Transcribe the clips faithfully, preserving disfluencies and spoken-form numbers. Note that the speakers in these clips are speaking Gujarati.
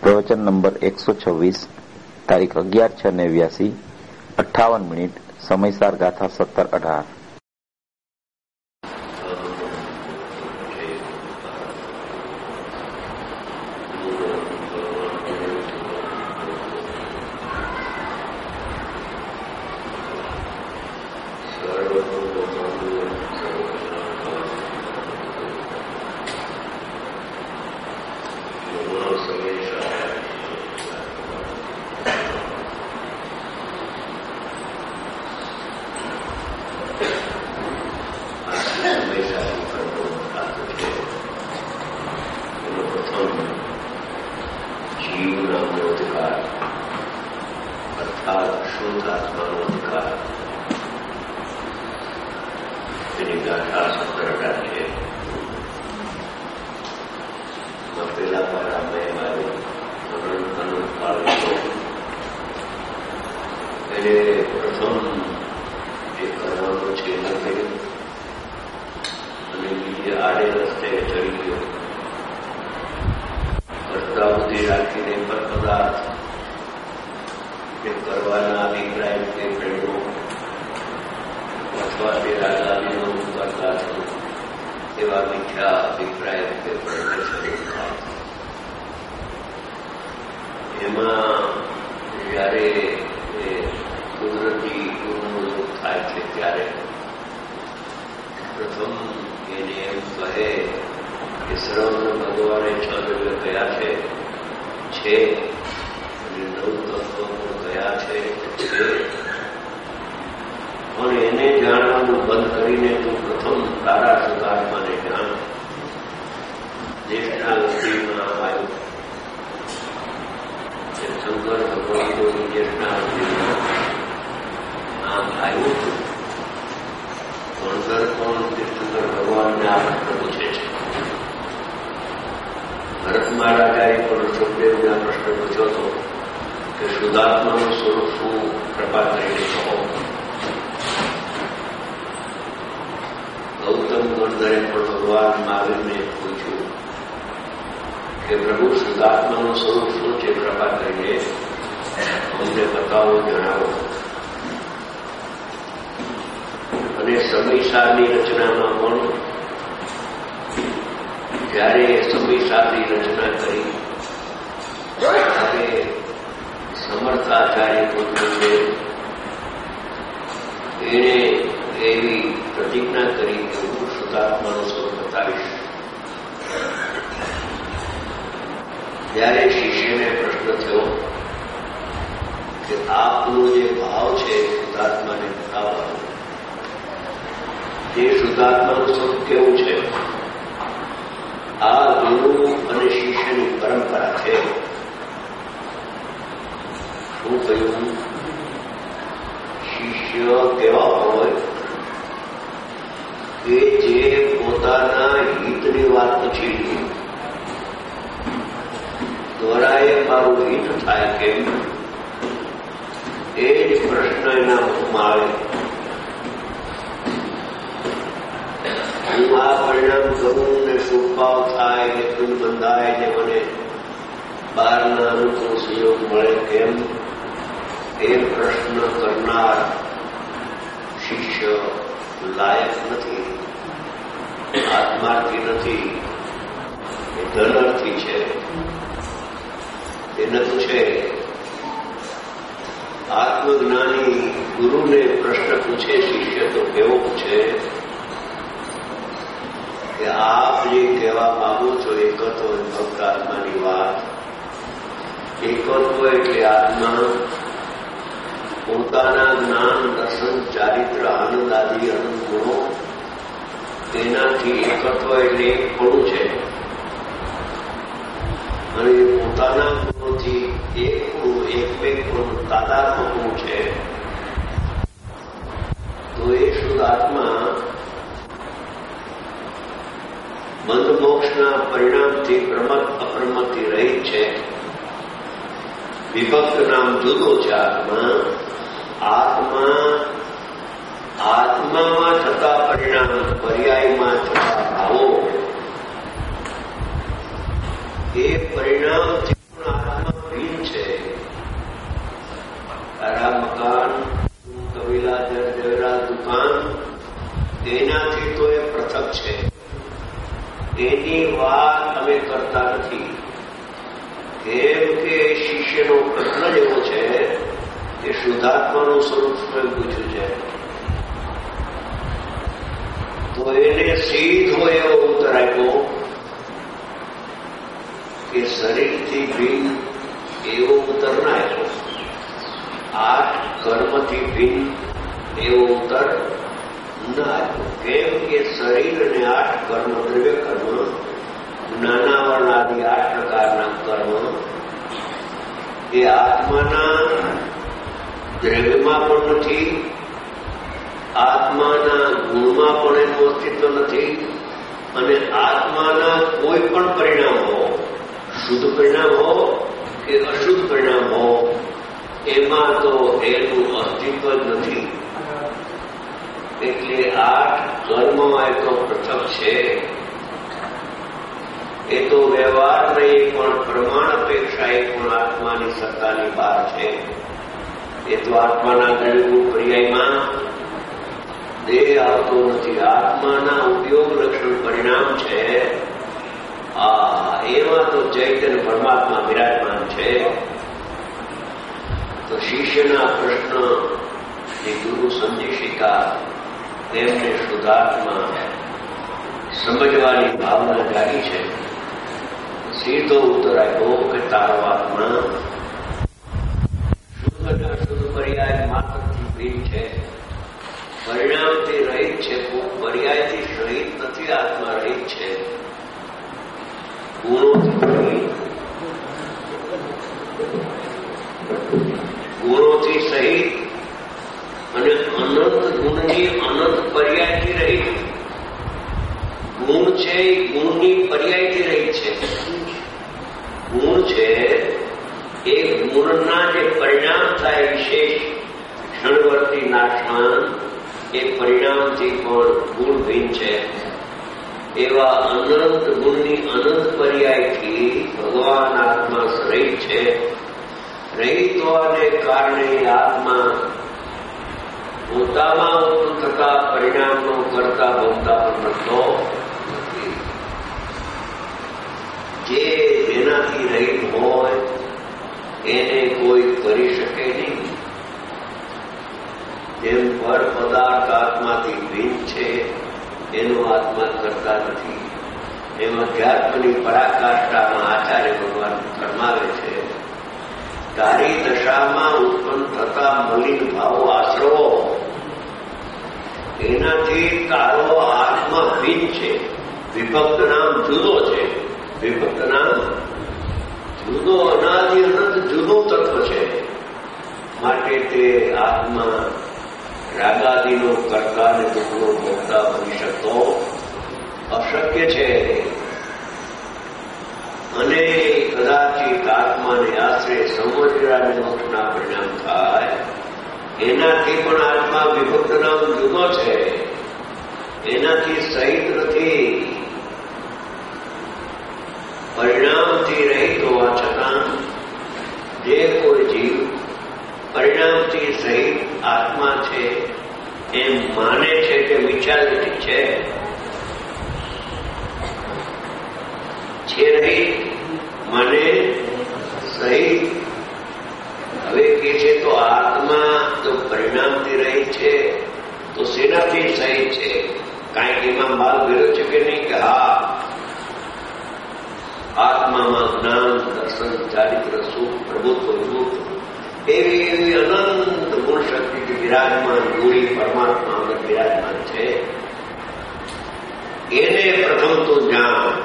પ્રવચન નંબર એકસો છવ્વીસ, તારીખ અગિયાર છ નેવ્યાસી, અઠ્ઠાવન મિનિટ, સમયસાર ગાથા સત્તર અઢાર. આત્મામાં થતા પરિણામ પર્યાયમાં થતા ભાવો એ પરિણામ શિષ્યનો પ્રશ્ન જ એવો છે કે શુદ્ધાત્માનું સ્વરૂપ સ્વયં પૂછ્યું છે, તો એને સીધો એવો ઉત્તર આપ્યો કે શરીરથી ભિન્ન એવો ઉત્તર ના આપ્યો, આઠ કર્મથી ભિન્ન એવો ઉત્તર ના આપ્યો. કેમ કે શરીર અને આઠ કર્મ, દ્રવ્ય કર્મ, નાના વર્ણાદિ આઠ પ્રકારના કર્મ એ આત્માના દ્રવ્યમાં પણ નથી, આત્માના ગુણમાં પણ એનું અસ્તિત્વ નથી, અને આત્માના કોઈ પણ પરિણામ હો, શુદ્ધ પરિણામ હો કે અશુદ્ધ પરિણામ હો, એમાં તો એનું અસ્તિત્વ જ નથી. એટલે આઠ કર્મમાં એ તો પૃથક છે, એ તો વ્યવહાર નહીં પણ પ્રમાણ અપેક્ષા એ પણ આત્માની સત્તાની બહાર છે. એ તો આત્માના દ્રવ્યગુણ પર્યાયમાં દેહ આવતો નથી, આત્માના ઉપયોગ લક્ષણ પરિણામ છે. આ એમાં તો ચૈતન્ય પરમાત્મા વિરાજમાન છે. તો શિષ્યના પ્રશ્ન એ ગુરુ સમજી શકા, તેમને શુદ્ધાત્મા સમજવાની ભાવના જાગી છે. સીધો ઉત્તર આપ્યો કે તારો આત્મા શુદ્ધ અને અશુદ્ધ પર્યાય માત્રથી ભિન્ન છે, પરિણામથી રહિત છે, પર્યાયથી રહિત નથી, આત્મા રહિત છે. ગુણોથી ગુણોથી સહિત અને અનંત ગુણની અનંત પર્યાયથી રહિત. ગુણ છે એ ગુણની પર્યાયથી રહિત છે. ગુણ છે એ ગુણના જે પરિણામ થાય વિશેષ ક્ષણવર્તી નાશમાન, એ પરિણામથી પણ ગુણ ભિન્ન છે. એવા અનંત ગુણની અનંત પર્યાયથી ભગવાન આત્મા રહિત છે. રહિત હોવાને કારણે આત્મા પોતામાં ઉત્પન્ન થતા પરિણામનો કરતા ભોગતા પણ નથી. જે જેનાથી રહિત હોય એને કોઈ કરી શકે નહીં. જેમ પર પદાર્થ આત્માથી ભિન્ન છે, એનો આત્મા કરતા નથી. એમ અધ્યાત્મની પરાકાષ્ઠામાં આચાર્ય ભગવાન ફરમાવે છે, તારી દશામાં ઉત્પન્ન થતા મલિન ભાવો આશ્રવો, એનાથી તારો આત્મા ભિન્ન છે. વિભક્ત નામ જુદો છે, વિભક્ત નામ જુદો, અનાદિ અનંત જુદો તત્વ છે. માટે તે આત્મા રાગાદિનો કરતા અને દુઃખનો ભોગતા બની શકતો અશક્ય છે. અને કદાચિત આત્માને આશ્રય સમજ્યા મોક્ષના પરિણામ થાય, એનાથી પણ આત્મા વિભક્ત નામ જુદો છે, એનાથી સહિત નથી. પરિણામથી રહિત હોવા છતાં જે કોઈ જીવ પરિણામથી સહિત આત્મા છે એમ માને છે કે વિચારતી છે, છે રહિત મને સહિત. હવે કે છે તો આત્મા તો પરિણામથી રહિત છે, તો શેનાથી સહિત છે? કાંઈક એમાં માલ ભર્યો છે કે નહીં? કે હા, આત્મામાં જ્ઞાન, દર્શન, ચારિત્ર, સુખ, પ્રભુત્વ, દુઃખ એવી એવી અનંત ગુણ શક્તિથી વિરાજમાન ગુણી પરમાત્મા અંદર વિરાજમાન છે. એને પ્રથમ તો જાણ.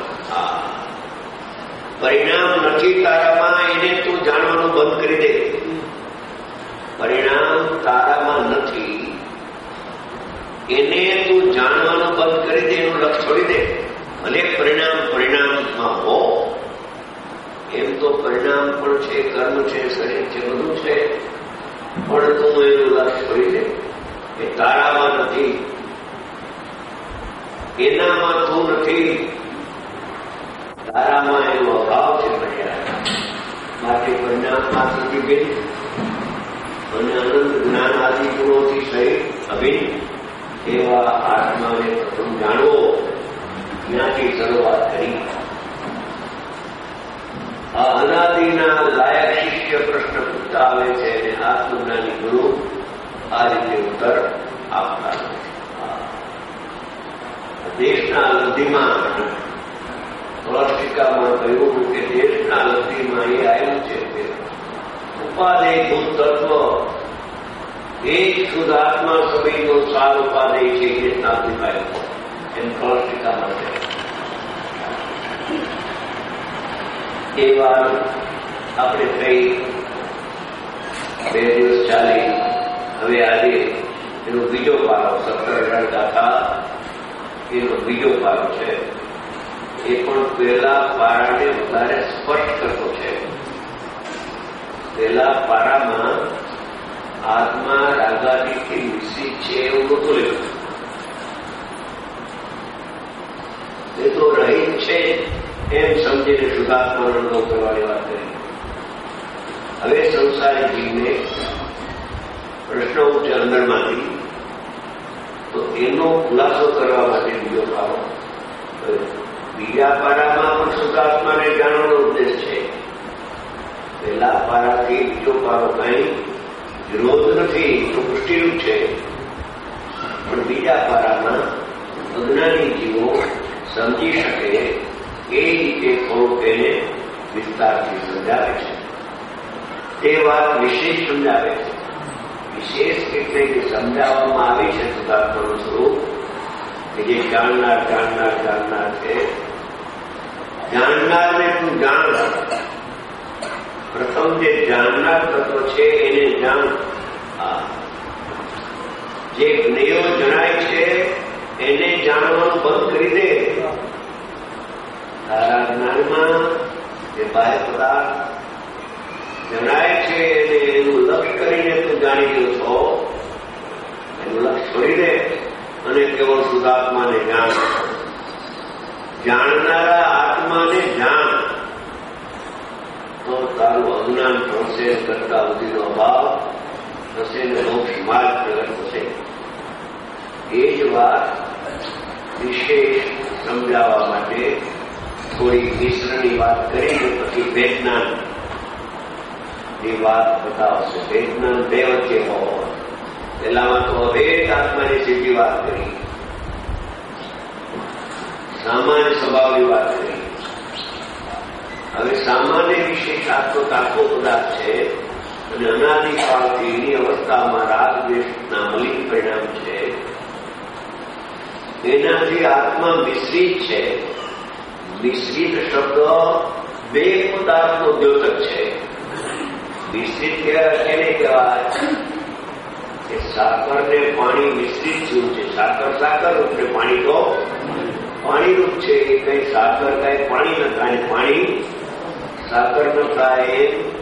પરિણામ નથી તારામાં, એને તું જાણવાનું બંધ કરી દે. પરિણામ તારામાં નથી, એને તું જાણવાનું બંધ કરી દે, એનું લક્ષ છોડી દે. અને પરિણામ પરિણામમાં હો, એમ તો પરિણામ પણ છે, કર્મ છે, શરીર છે, બધું છે, પણ તું એનું લક્ષ છોડી દે. એ તારામાં નથી, એનામાં તું નથી, તારામાં એનો અભાવ છે. પરિણામ માટે પરિણામ માત્રથી ભિન્ન અને અનંત જ્ઞાન આદિ ગુણોથી સહિત અભિન્ન એવા આત્માને પ્રથમ જાણવો. ત્યાંથી શરૂઆત કરી. આ અનાદિના લાયક શિષ્ય શિષ્ય પ્રશ્ન પૂછતા આવે છે અને આત્મજ્ઞાની ગુરુ આ રીતે ઉત્તર આપતા દેશના લબ્ધિમાં સ્પષ્ટિકામાં કહ્યું કે દેશના લબ્ધિમાં એ આવ્યું છે કે ઉપાદેય ભૂત તત્વ એક શુદ્ધ આત્મા સભ્યનો સાર ઉપાદેય છે દેશના લબ્ધિમાં એમ સ્પષ્ટિકામાં છે. એ વાત આપણે કઈ બે દિવસ ચાલી. હવે આજે એનો બીજો પારો સત્તર ગાથા એનો બીજો પારો છે. એ પણ પહેલા પારાને વધારે સ્પષ્ટ કરતો છે. પહેલા પારામાં આત્મા રાગાદીથી મિશ્રિત છે એવું નહોતું લખ્યું. એ તો રહિત છે એમ સમજીને શુદ્ધાત્માનો અનુભવ કરવાની વાત કરી. હવે સંસારી જીવને પ્રશ્ન ઉઠે અંદરમાંથી, તો એનો ખુલાસો કરવા માટે બીજો પારો. બીજા પારામાં પણ શુદ્ધાત્માને જાણવાનો ઉદ્દેશ છે. પહેલા પારાથી બીજો પારો કઈ વિરોધ નથી, તો પુષ્ટિરૂપ છે. પણ બીજા પારામાં અજ્ઞાની જીવો સમજી શકે એ રીતે થોડુંક એને વિસ્તારથી સમજાવે છે. તે વાત વિશેષ સમજાવે છે. વિશેષ એટલે કે સમજાવવામાં આવી છે શુદ્ધાત્માનું સ્વરૂપ કે જે જાણનાર જાણનાર જાણનાર છે. જાણનારને તું જાણ. પ્રથમ જે જાણનાર તત્વ છે એને જાણ. જે જ્ઞેયો જણાય છે એને જાણવાનું બંધ કરી દે. તારા જ્ઞાનમાં જે બાહ્ય પદાર્થ જણાય છે એને એનું લક્ષ્ય કરીને તું જાણી ગયો છો. એનું લક્ષ્ય છોડી દે અને કેવળ શુદ્ધાત્માને જાણ. જાણનારા આત્માને જાણ તો તારું અજ્ઞાન થશે, કરતા બુદ્ધિનો અભાવ થશે ને મોક્ષ માર્ગ પ્રગટ થશે. એ જ વાત વિશેષ સમજાવવા માટે થોડી મિશ્રની વાત કરીને પછી વેદના ની વાત બતાવશે. વેદના બે વચ્ચે હોવો. પહેલામાં તો અભેદ આત્માની સીધી વાત કરી, સામાન્ય સ્વભાવની વાત કરી. હવે સામાન્ય વિશેષ આત્મો તાકો પદાર્થ છે અને અનાદિકાળથી એની અવસ્થામાં રાગ દ્વેષના મલિન પરિણામ છે. એનાથી આત્મા મિશ્રિત છે. મિશ્રિત શબ્દ બે પદાર્થનો દ્યોતક છે. મિશ્રિત કહેવાય કેને કહેવાય કે સાકર ને પાણી મિશ્રિત જેવું છે. સાકર સાકર રૂપ ને પાણી તો પાણી રૂપ છે. એ કઈ સાકર કઈ પાણી ન થાય, પાણી સાકર ન થાય.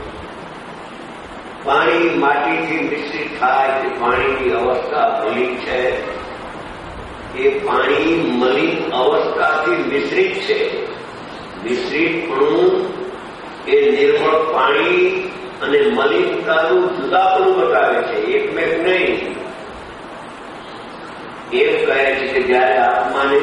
પાણી માટીથી મિશ્રિત થાય કે પાણીની અવસ્થા મલિન છે. એ પાણી મલિન અવસ્થાથી મિશ્રિત છે. મિશ્રિતપણું એ નિર્મળ પાણી અને મલિનતાનું જુદાપણું બતાવે છે, એકમેક નહીં. એમ કહે છે કે જયારે આત્માને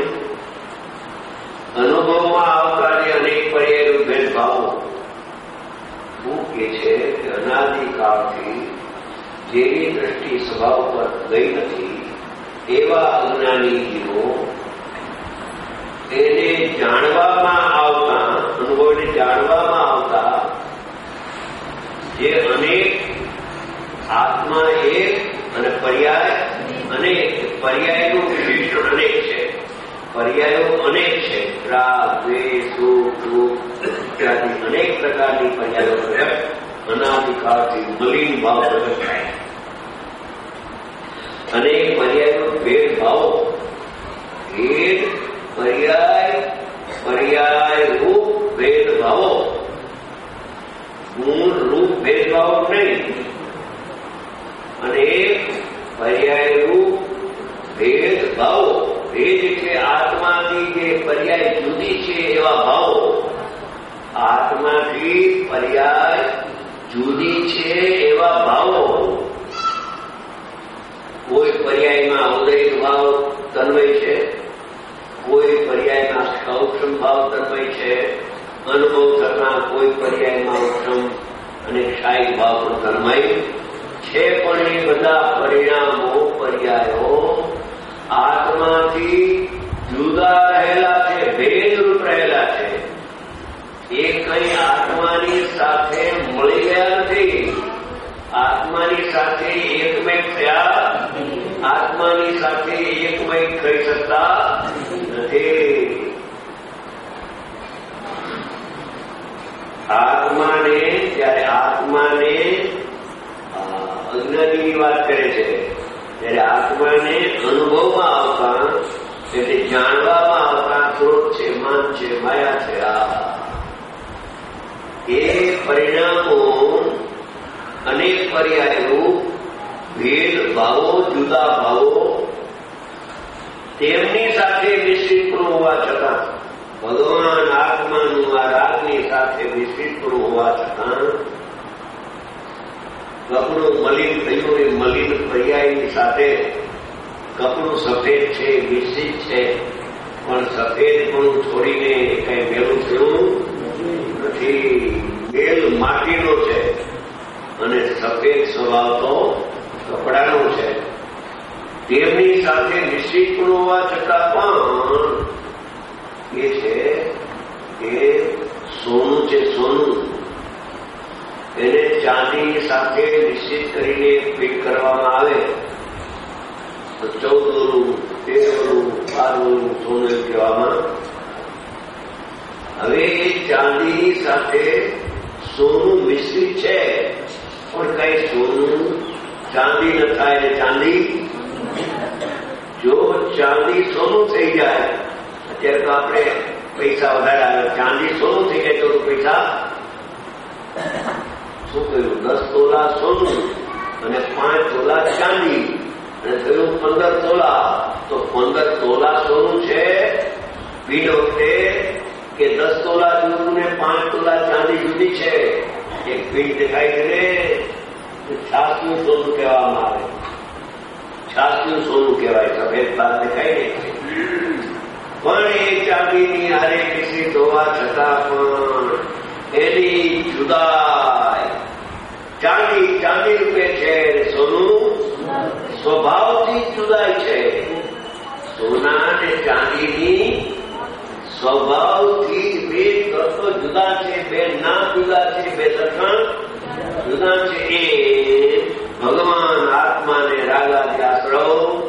અનુભવમાં આવતા જે અનેક પર્યાયો ભેદભાવો શું કે છે કે અનાદિકાળથી જેની દ્રષ્ટિ સ્વભાવ પર ગઈ નથી એવા અજ્ઞાની જીવો એને જાણવામાં આવતા, અનુભવને જાણવામાં આવતા જે અનેક આત્મા એક અને પર્યાય અનેક, પર્યાયનું વિશેષણ અનેક છે. પર્યાયો અનેક છે. રાગ, દ્વેષ, સુખ, દુઃખ ઇત્યાદિ અનેક પ્રકારની પર્યાયો પ્રગટ અનાદિકાળથી મલિન ભાવ પ્રગટ થાય. અનેક પર્યાયનો ભેદભાવો ભેદ પર્યાય પર્યાય રૂપ ભેદભાવો, ગુણ રૂપ ભેદભાવો નહીં. અને પર્યાય રૂપ ભેદભાવો, ભેદ એટલે આત્માથી જે પર્યાય જુદી છે એવા ભાવો. આત્માથી પર્યાય જુદી છે એવા ભાવો. કોઈ પર્યાયમાં ઉદય ભાવ તન્મય છે, કોઈ પર્યાયમાં સૌક્ષમ ભાવ તન્મય છે. અનુભવ થતા કોઈ પર્યાયમાં ઉત્તમ અને ક્ષાયિક ભાવ પણ તન્મય છે. પણ એ બધા પરિણામો પર્યાયો આત્માથી જુદા રહેલા છે, ભેદરૂપ રહેલા છે. એ કઈ આત્માની સાથે મળી ગયા નથી. આત્માની સાથે એકમય થયા, આત્માની સાથે એકમય થઈ શકતા નથી. આત્માને જ્યારે આત્માને અજ્ઞાનીની વાત કરે છે ત્યારે આત્માને અનુભવમાં આવતા, એટલે જાણવામાં આવતા ક્રોધ છે, માન છે, માયા છે, આ એ પરિણામો અનેક પર્યાયો ભેદ ભાવો, જુદા ભાવો તેમની સાથે મિશ્રિત પણ હોવા છતાં, ભગવાન આત્માનું આ રાગની સાથે મિશ્રિત પણ હોવા છતાં કપડું મલિન થયું એ મલિન પર્યાયની સાથે કપડું સફેદ છે, મિશ્રિત છે, પણ સફેદ પણ છોડીને કઈ મેલું થયું નથી. મેલ માટીનો છે અને સફેદ સ્વભાવ તો કપડાનો છે. તેમની સાથે મિશ્રિત પણ હોવા છતાં પણ એ છે કે સોનું છે, સોનું એને ચાંદી સાથે નિશ્ચિત કરીને ફીટ કરવામાં આવે તો ચૌદ વરું, તેર વરું, બાર વરું સોનું એમ કહેવામાં. હવે એ ચાંદીની સાથે સોનું મિશ્રિત છે, પણ કઈ સોનું ચાંદી ન થાય ને ચાંદી. જો ચાંદી સોનું થઈ જાય, અત્યારે તો આપણે પૈસા વધારે આવે, ચાંદી સોનું થઈ જાય તો પૈસા શું કહ્યું? દસ તોલા સોનું અને પાંચ તોલા ચાંદી, અને થયું પંદર તોલા. તો પંદર તોલા સોનું છે પીડ વખતે કે દસ તોલા જુદું ને પાંચ તોલા ચાંદી જુદી છે. એક પીડ દેખાય છે ને છાસનું સોનું કહેવામાં આવે, છાસનું સોનું કહેવાય. સફેદ ભાગ દેખાય ને પણ એ ચાંદીની હારે મિશ્રિત હોવા છતાં પણ એની જુદાઈ ચાંદી ચાંદી રૂપે છે, સોનું સ્વભાવથી જુદાઈ છે. સોના અને ચાંદીની સ્વભાવથી બે તત્વ જુદા છે, બે નામ જુદા છે, બે લક્ષણ જુદા છે. એ ભગવાન આત્માને રાગાદી આશ્રવ,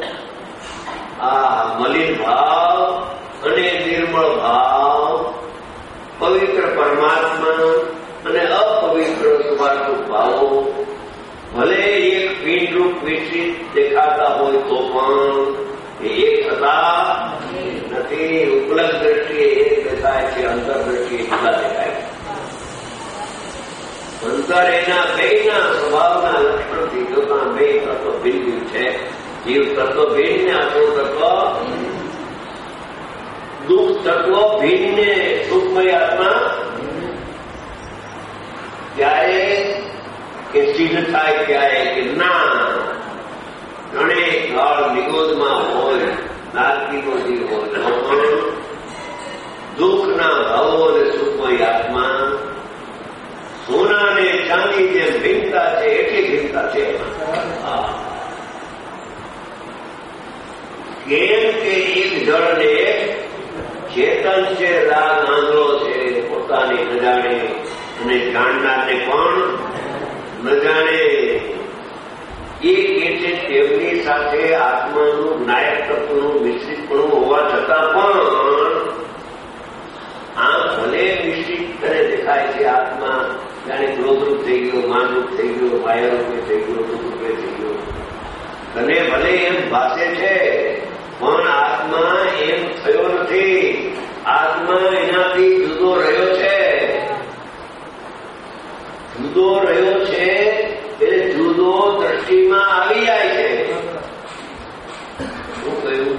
આ મલિન ભાવ અને નિર્મળ ભાવ, પવિત્ર પરમાત્મા અને અપવિત્ર સુવાર્થુક ભાવો ભલે એક પિંડરૂપ વિકસિત દેખાતા હોય તો પણ એ એક થતા નથી. ઉપલબ્ધ દ્રષ્ટિએ એક દેખાય છે, અંતર દ્રષ્ટિએ જુદા દેખાય છે. અંતર એના બેના સ્વભાવના લક્ષણથી જોતા બે તત્વ ભિન્ન છે. જીવ તત્વ ભિન્ન ને અસુર તત્વ, દુઃખ તત્વ ભિન્ન, સુખમય આત્મા ત્યારે કે સિદ્ધ થાય ત્યારે કે ના ગણેશ ઘર નિગોદમાં હોય, નારકીનો જીવ હોય તો પણ દુઃખના ભાવો અને સુખમય આત્મા સોના ને ચાંદી જેમ ભિન્નતા છે એટલી ભિન્નતા છે. કેમ કે એક જળને ચેતન છે, રાગ આંધળો છે, પોતાની ન જાણે અને જાણનારને પણ ન જાણે. એ કે છે તેમની સાથે આત્માનું નાયક તત્વનું મિશ્રિતપણું હોવા છતાં પણ આ ભલે મિશ્રિત કરે દેખાય છે. આત્મા જાણે ક્રોધરૂપ થઈ ગયો, માનરૂપ થઈ ગયો, માયારૂપે થઈ ગયો, દુઃખરૂપે થઈ ગયો, અને ભલે એમ ભાષે છે પણ આત્મા એમ થયો નથી. આત્મા એનાથી જુદો રહ્યો છે. જુદો રહ્યો છે એટલે જુદો દ્રષ્ટિમાં આવી જાય છે. શું કહ્યું?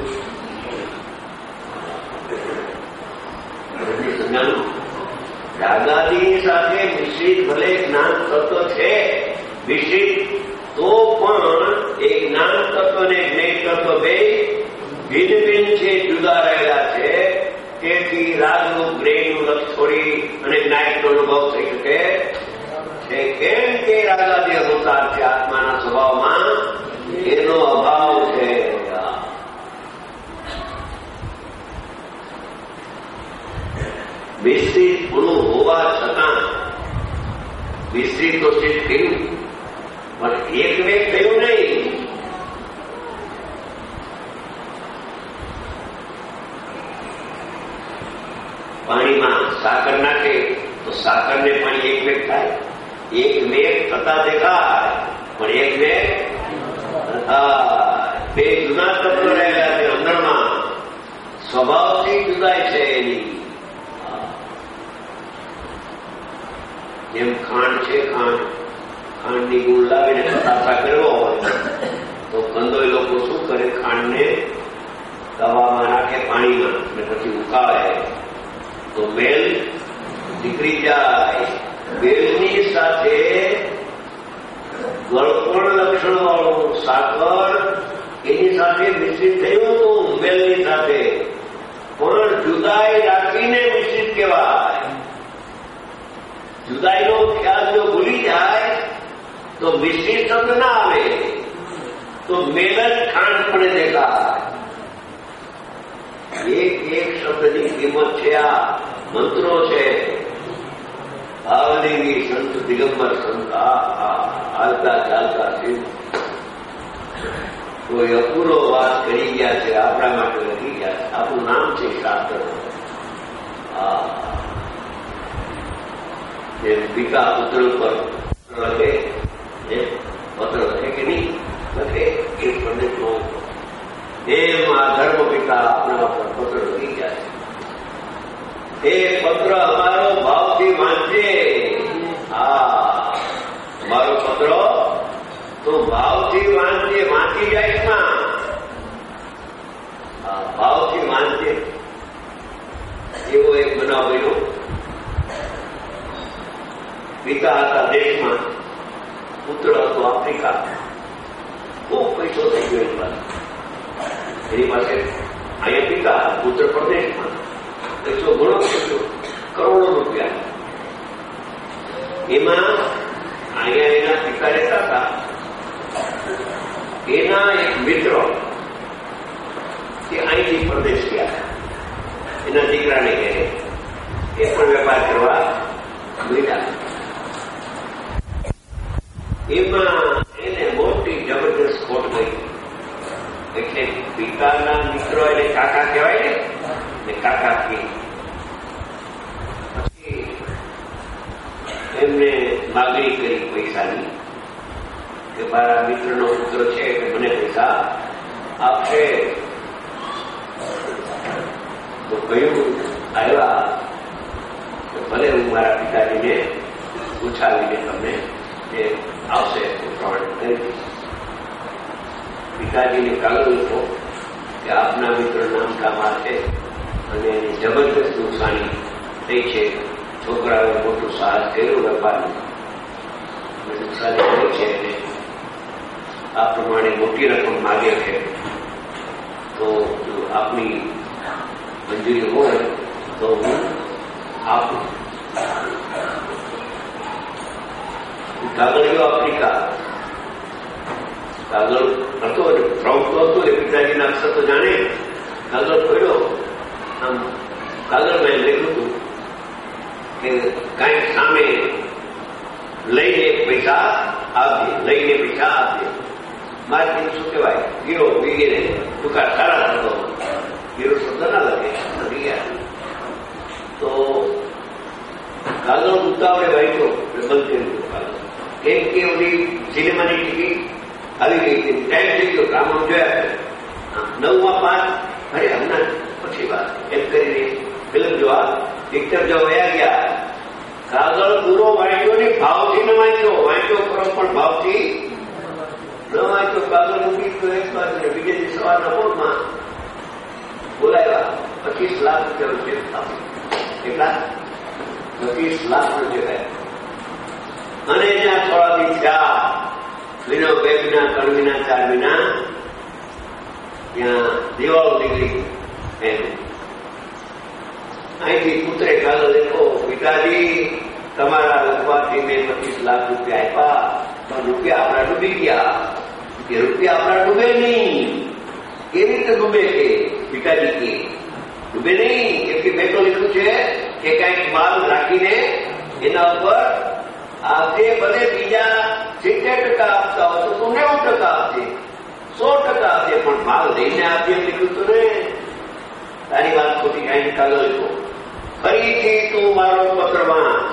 સમજાણું? રાગાદી સાથે મિશ્રિત ભલે જ્ઞાન તત્વ છે, મિશ્રિત તો પણ એ જ્ઞાન તત્વ ને જ્ઞેય તત્વ બે ભિન્ન ભિન્ન છે, જુદા રહેલા છે. તેથી રાગનું જ્ઞેયનું લક્ષ છોડી અને જ્ઞાયકનો અનુભવ થઈ શકે છે. કે કાર્ય હોતા છે આત્માના સ્વભાવમાં, એનો અભાવ છે. મિશ્રિત ગુણો હોવા છતાં મિશ્રિત તો સિદ્ધ થયું, પણ એક વેગ થયું નહીં. પાણીમાં સાકર નાખે તો સાકરને પાણી એક વેગ થાય, એક વેગ થતા દેખાય, પણ એક વેગ બે જુદા તત્વો રહેલા છે અંદરમાં, સ્વભાવથી જુદાય છે એની. જેમ ખાંડ છે, ખાંડ ખાંડની ગુણ લાવીને કટાસા કરવો હોય તો કંદોય લોકો શું કરે, ખાંડને દવામાં નાખે પાણીમાં અને પછી ઉકાળે તો બેલ નીકળી જાય. બેલની સાથે ગળપણ લક્ષણ વાળું સાકર એની સાથે મિશ્રિત થયું હતું બેલની સાથે, પણ જુદાઈ રાખીને મિશ્રિત કહેવાય. જુદાઈનો ખ્યાલ જો ભૂલી જાય તો મિશ્રિત શબ્દ ના આવે, તો મેલ જ ખાંડ પડે દેખાય. એક એક શબ્દની કિંમત છે. આ મંત્રો છે. ભાવદેવી સંત દિગંબર સંત હાલતા ચાલતા શિવ કોઈ અપૂરો વાત કરી ગયા છે, આપણા માટે લખી ગયા છે. આપણું નામ છે શાસ્ત્ર. જેમ પિતા પુત્ર ઉપર લખે, પત્ર લખે કે નહીં લખે એ પંડિતો, એમ આ ધર્મ પિતા આપણા પર પત્ર લખી ગયા છે. એ પત્ર અમારો ભાવથી વાંચે. હા, અમારો પત્ર તો ભાવથી વાંચે, વાંચી જાય ના, ભાવથી વાંચે. એવો એક બનાવ બન્યો. પિતા હતા દેશમાં, પુત્ર હતો આફ્રિકા. ખૂબ પૈસો થઈ ગયો એની પાસે. એની પાસે અહીંયા પિતા, પુત્ર પ્રદેશમાં પૈસો ઘણો પૈસો, કરોડો રૂપિયા. એમાં અહીંયા એના પિતા રહેતા હતા. એના એક મિત્ર કે અહીંથી પ્રદેશ ગયા, એના દીકરાને કહે, એ પણ વેપાર કરવા મળ્યા. એમાં એને મોટી જબરદસ્ત ખોટ ગઈ. એટલે પિતાના મિત્રો એને કાકા કહેવાય ને, કાકા કે પછી એમને માગણી કરી પૈસાની કે મારા મિત્રનો પુત્ર છે કે મને પૈસા આપશે. તો કહ્યું આવ્યા તો ભલે હું મારા પિતાજીને પૂછાવીને તમને એ આવશે તો પ્રમાણ કરી દઈશ. પિતાજીને કાગળ લખો કે આપના મિત્ર નામ કામા છે અને એની જબરદસ્ત નુકસાની થઈ છે. છોકરાઓએ મોટું સાહસ કર્યું વેપારનું, નુકસાની થઈ છે અને આ પ્રમાણે મોટી રકમ માગે છે. તો જો આપની મંજૂરી હોય તો હું આપું. કાગળ ગયો આફ્રિકા. કાગળ હતો ફ્રોડ તો હતું, એ પિતાજીના અક્ષર તો જાણે. કાગળ પડ્યો, આમ કાગળમાં એમ લખ્યું હતું કે કાંઈક સામે લઈને પૈસા આપજે, લઈને પૈસા આપજે. માર્કેટ શું કહેવાય, ગીરો વગેરે ટૂંકા સારા થતો, ગીરો શબ્દ ના લાગે નથી ગયા. તો કાગળ ઉતાવળે વાંચ્યો, બંધ કરી દીધો કાગળ. કેમ કે ઓલી સિનેમાની ટિકિટ આવી ગઈ હતી, ટાઈમ થઈ ગયો, કામ જોયા નવમાં પાંચ, અરે હમણાં પછી વાત એમ કરીને ફિલ્મ જોવા પિક્ચર જોવા વયા ગયા. કાગળ પૂરો વાંચ્યો ને ભાવથી ન વાંચ્યો, વાંચ્યો ખરો પણ ભાવથી ન વાંચ્યો. કાગળ મૂકી તો એક બાજુ ને બીજે દિવસ સવારના પોળમાં બોલાવ્યા. પચીસ લાખ રૂપિયા ચેક. કેટલા? પચીસ લાખ રૂપિયા. અને ત્યાં થોડા દિવસ થયા, મહિનો બે મહિના ત્રણ મહિના ચાર મહિના ત્યાં દિવાળો નીકળી. એમ અહીંથી પુત્રે કાગળ લખો, પિતાજી તમારા લખવાથી મેં પચીસ લાખ રૂપિયા આપ્યા, પણ રૂપિયા આપણા ડૂબી ગયા. એ રૂપિયા આપણા ડૂબે નહીં. કેવી રીતે ડૂબે છે? પિતાજી કે ડૂબે નહીં. કેમ કે મેં તો લીધું છે કે કંઈક માલ રાખીને એના ઉપર આજે ભલે બીજા સિત્તેર ટકા આપતા હોય તો તું નેવું ટકા આપજે, સો ટકા આપજે, પણ માલ લઈને આપજે લીધું તો ને. તારી વાત ખોટી કઈ ચાલો છો. ફરીથી તું મારો પત્ર વાંચ.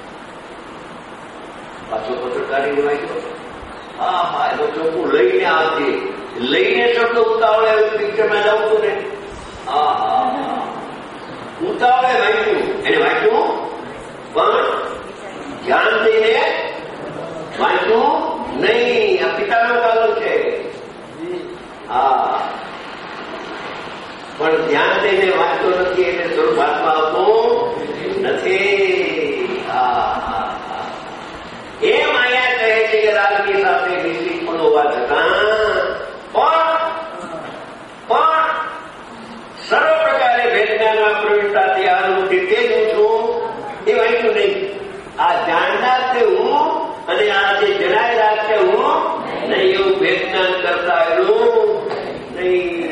પાછો પત્ર કાઢીને વાંચ્યો. હા હા એનો ચોખ્ખું લઈને આવજે. લઈને શબ્દ ઉતાવળે પિક્ચરમાં જવું હતું ને. હા હા ઉતાવળે વાંચ્યું. એને વાંચ્યું પણ ધ્યાન દઈને વાંચ્યું નહીં. આ પિતાનો કાલો છે. હા પણ ધ્યાન દઈને વાંચતો નથી એટલે સ્વરૂપ હાથમાં આવતો નથી. હા એ માયા કહે છે કે રાજની સાથે નિશ્ચિત પણ હોવા છતાં પણ પણ સર્વ પ્રકારે વેદનાના પ્રવીણતાથી અનુભૂતિ તે જ છું એ વાંચ્યું નહીં. આ જાણનાર છે હું અને આ જે જણાયેલા છે હું નહીં. એવું વેદના કરતા એનું નહીં.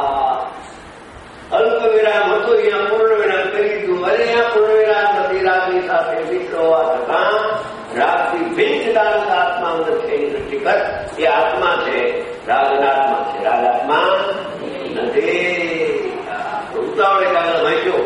અલ્પ વિરામ હતો અહીંયા પૂર્ણ વિરામ કરી દીધું. અને અહીંયા પૂર્ણ વિરામ નથી. રાગની સાથે મિત્ર હોવા છતાં રાગથી ભિન્ન સિદ્ધાંત આત્મા અંદર છે એની દૃષ્ટિ કર. એ આત્મા છે, રાગનાત્મા છે, રાગાત્મા નથી. ઉતાવળે કાગળ વાંચ્યો.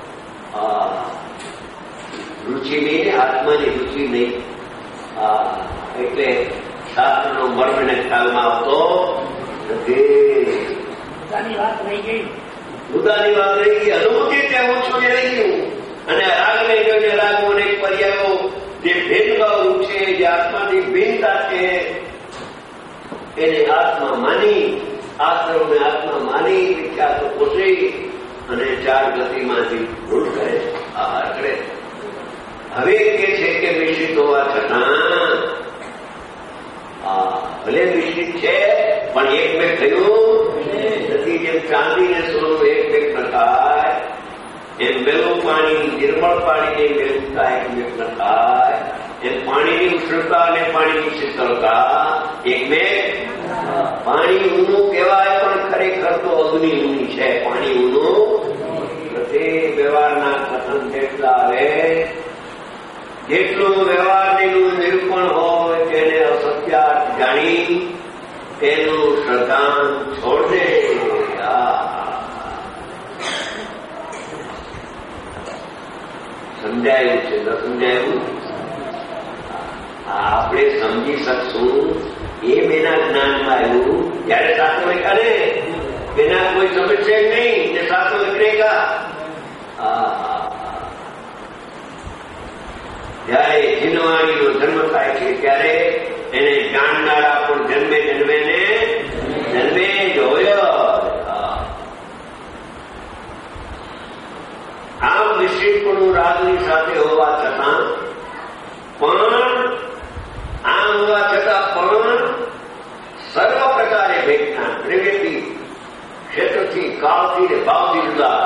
રુચિ નહીં, આત્માની રુચિ નહીં. એટલે શાસ્ત્રનો મર્મને ખ્યાલમાં આવતો નથી. વાત રહી ગઈ. મુદ્દાની વાત રહી ગઈ. અનુભૂતિ ત્યાં હું છું એ રહી ગયું. અને રાગને જોઈને રાગો અનેક પર્યાયો જે ભેદભાવ છે, જે આત્માની ભિન્નતા છે એને આત્મા માની, આશ્રમને આત્મા માની વિખ્યાતો પોષી અને ચાર ગતિમાંથી ભૂલ કરે. આહાર કરે. હવે કે છે કે મિશ્રિત હોવા છતાં ભલે મિશ્રિત છે પણ એક મેં કહ્યું નથી. જેમ ચાંદીને સોનું એક મેક ન થાય એમ મેલું પાણી નિર્મળ પાણીને મેલુતા એક મેક ન થાય એમ પાણીની ઉષ્ણતા અને પાણીની શીતળતા એક મેક. પાણી ઊનું કહેવાય પણ ખરેખર તો અગ્નિ ઊની છે. પાણી ઊનું નથી. વ્યવહારના કથન જેટલા આવે જેટલું વ્યવહારનું નિરૂપણ હોય તેને અસત્યાર્થ જાણી તેનું શ્રદ્ધાન છોડ દે. સમજાયું છે ન સમજાયું? આપણે સમજી શકશું એમ એના જ્ઞાનમાં આવ્યું જયારે સાચો લેખા ને એના કોઈ સમસ્યા નહીં ને સાચો નીકળેગા. જયારે જીનવાણીનો જન્મ થાય છે ત્યારે એને જાણનારા પણ જન્મે જન્મે ને જન્મે જોયો. આમ નિશ્ચિતપણું રાગની સાથે હોવા છતાં પણ આમ હોવા છતાં પણ સર્વ પ્રકારે વેદના દ્રવ્યથી ક્ષેત્રથી કાળથી ને ભાવથી જુદા.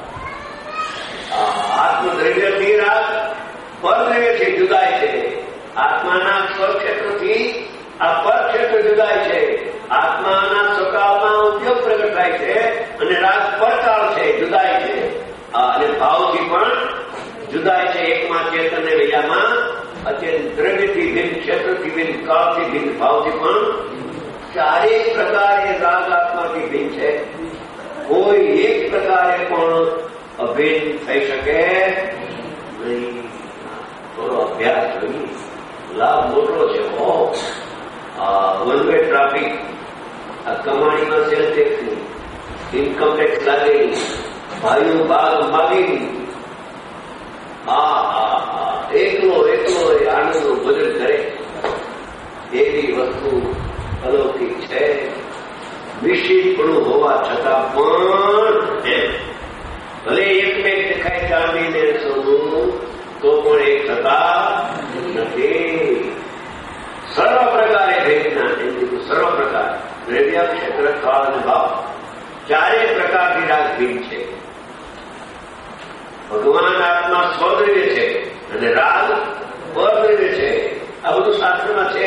આત્મદ્રવ્યથી રાગ પરદ્રવ્યથી જુદાય છે. આત્માના સ્વક્ષેત્રથી આ પરક્ષેત્ર જુદાય છે. આત્માના સકાળમાં ઉદ્યોગ પ્રગટ થાય છે અને રાગ પરકાળ છે, જુદાય છે. અને ભાવથી પણ જુદાય છે. એકમાં ચેતન ને બીજામાં અત્યંત દ્રવ્યથી ભિન્ન, ક્ષેત્રથી ભિન્ન, કાળથી ભિન્ન, ભાવથી પણ ચારેય પ્રકારે રાગ આત્માથી ભિન્ન છે. કોઈ એક પ્રકારે પણ અભિન્ન થઈ શકે નહીં. થોડો અભ્યાસ કરી લાભ મોટો છે. વન વે ટ્રાફિક, આ કમાણીમાં સેલ ટેક્સની, ઇન્કમ ટેક્સ લાગેલી, ભાઈઓ ભાગ માગેલી. હા હા હા એકલો એકલો આનંદનું ભજન કરે એવી વસ્તુ અલૌકિક છે. નિશ્ચિતપણું હોવા છતાં પણ ભલે એકમેક દેખાય ચાંદીને સોનું તો પણ એક થતા નથી. સર્વ પ્રકારે ભેદના સર્વ પ્રકાર દ્રવ્ય, ક્ષેત્ર, કાળ અને ભાવ ચારેય પ્રકારની રાગ ભિન્ન છે. ભગવાન આત્મા સ્વદ્રવ્ય છે અને રાગ પરદ્રવ્ય છે. આ બધું શાસ્ત્રમાં છે.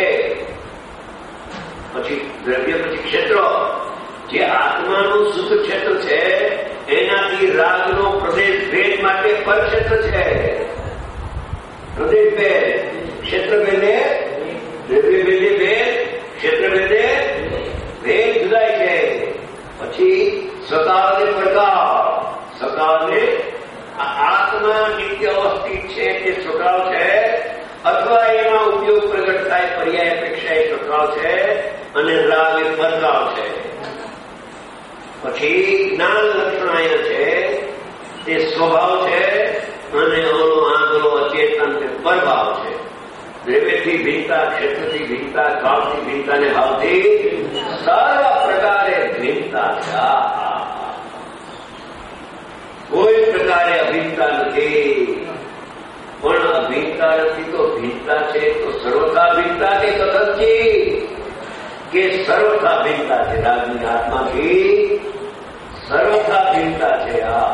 પછી દ્રવ્ય, પછી ક્ષેત્ર. જે આત્માનું શુદ્ધ ક્ષેત્ર છે એનાથી રાગનો પ્રદેશ ભેદ માટે પરક્ષેત્ર છે. પ્રદેશ ભેદ, ક્ષેત્ર ભેદે દ્રવ્ય ભેદે ભેદ, ક્ષેત્ર ભેદે ભેદ જુદાય છે. પછી સકાળને પ્રકાર. સકાળને આત્મા નિત્ય અવસ્થિત છે તે સકાળ છે, અથવા એમાં ઉપયોગ પ્રગટ થાય પર્યાય અપેક્ષા એ સકાળ છે, અને રાગ એ પરકાળ છે. પછી જ્ઞાન લક્ષણાય છે તે સ્વભાવ છે, અને ઓલો આંગલો અચેતન તે પરભાવ છે. દ્રવ્યથી ભિન્નતા, ક્ષેત્રથી ભિન્નતા, કાળથી ભિન્નતા ને ભાવથી સર્વ પ્રકારે ભિન્નતા છે. કોઈ પ્રકારે અભિન્નતા નથી. પણ અભિન્નતા નથી તો ભિન્નતા છે તો સર્વથા ભિન્નતા કે કથનથી કે સર્વથા ભિન્નતા છે. રાગની આત્માથી સર્વથા ભિન્નતા છે. આ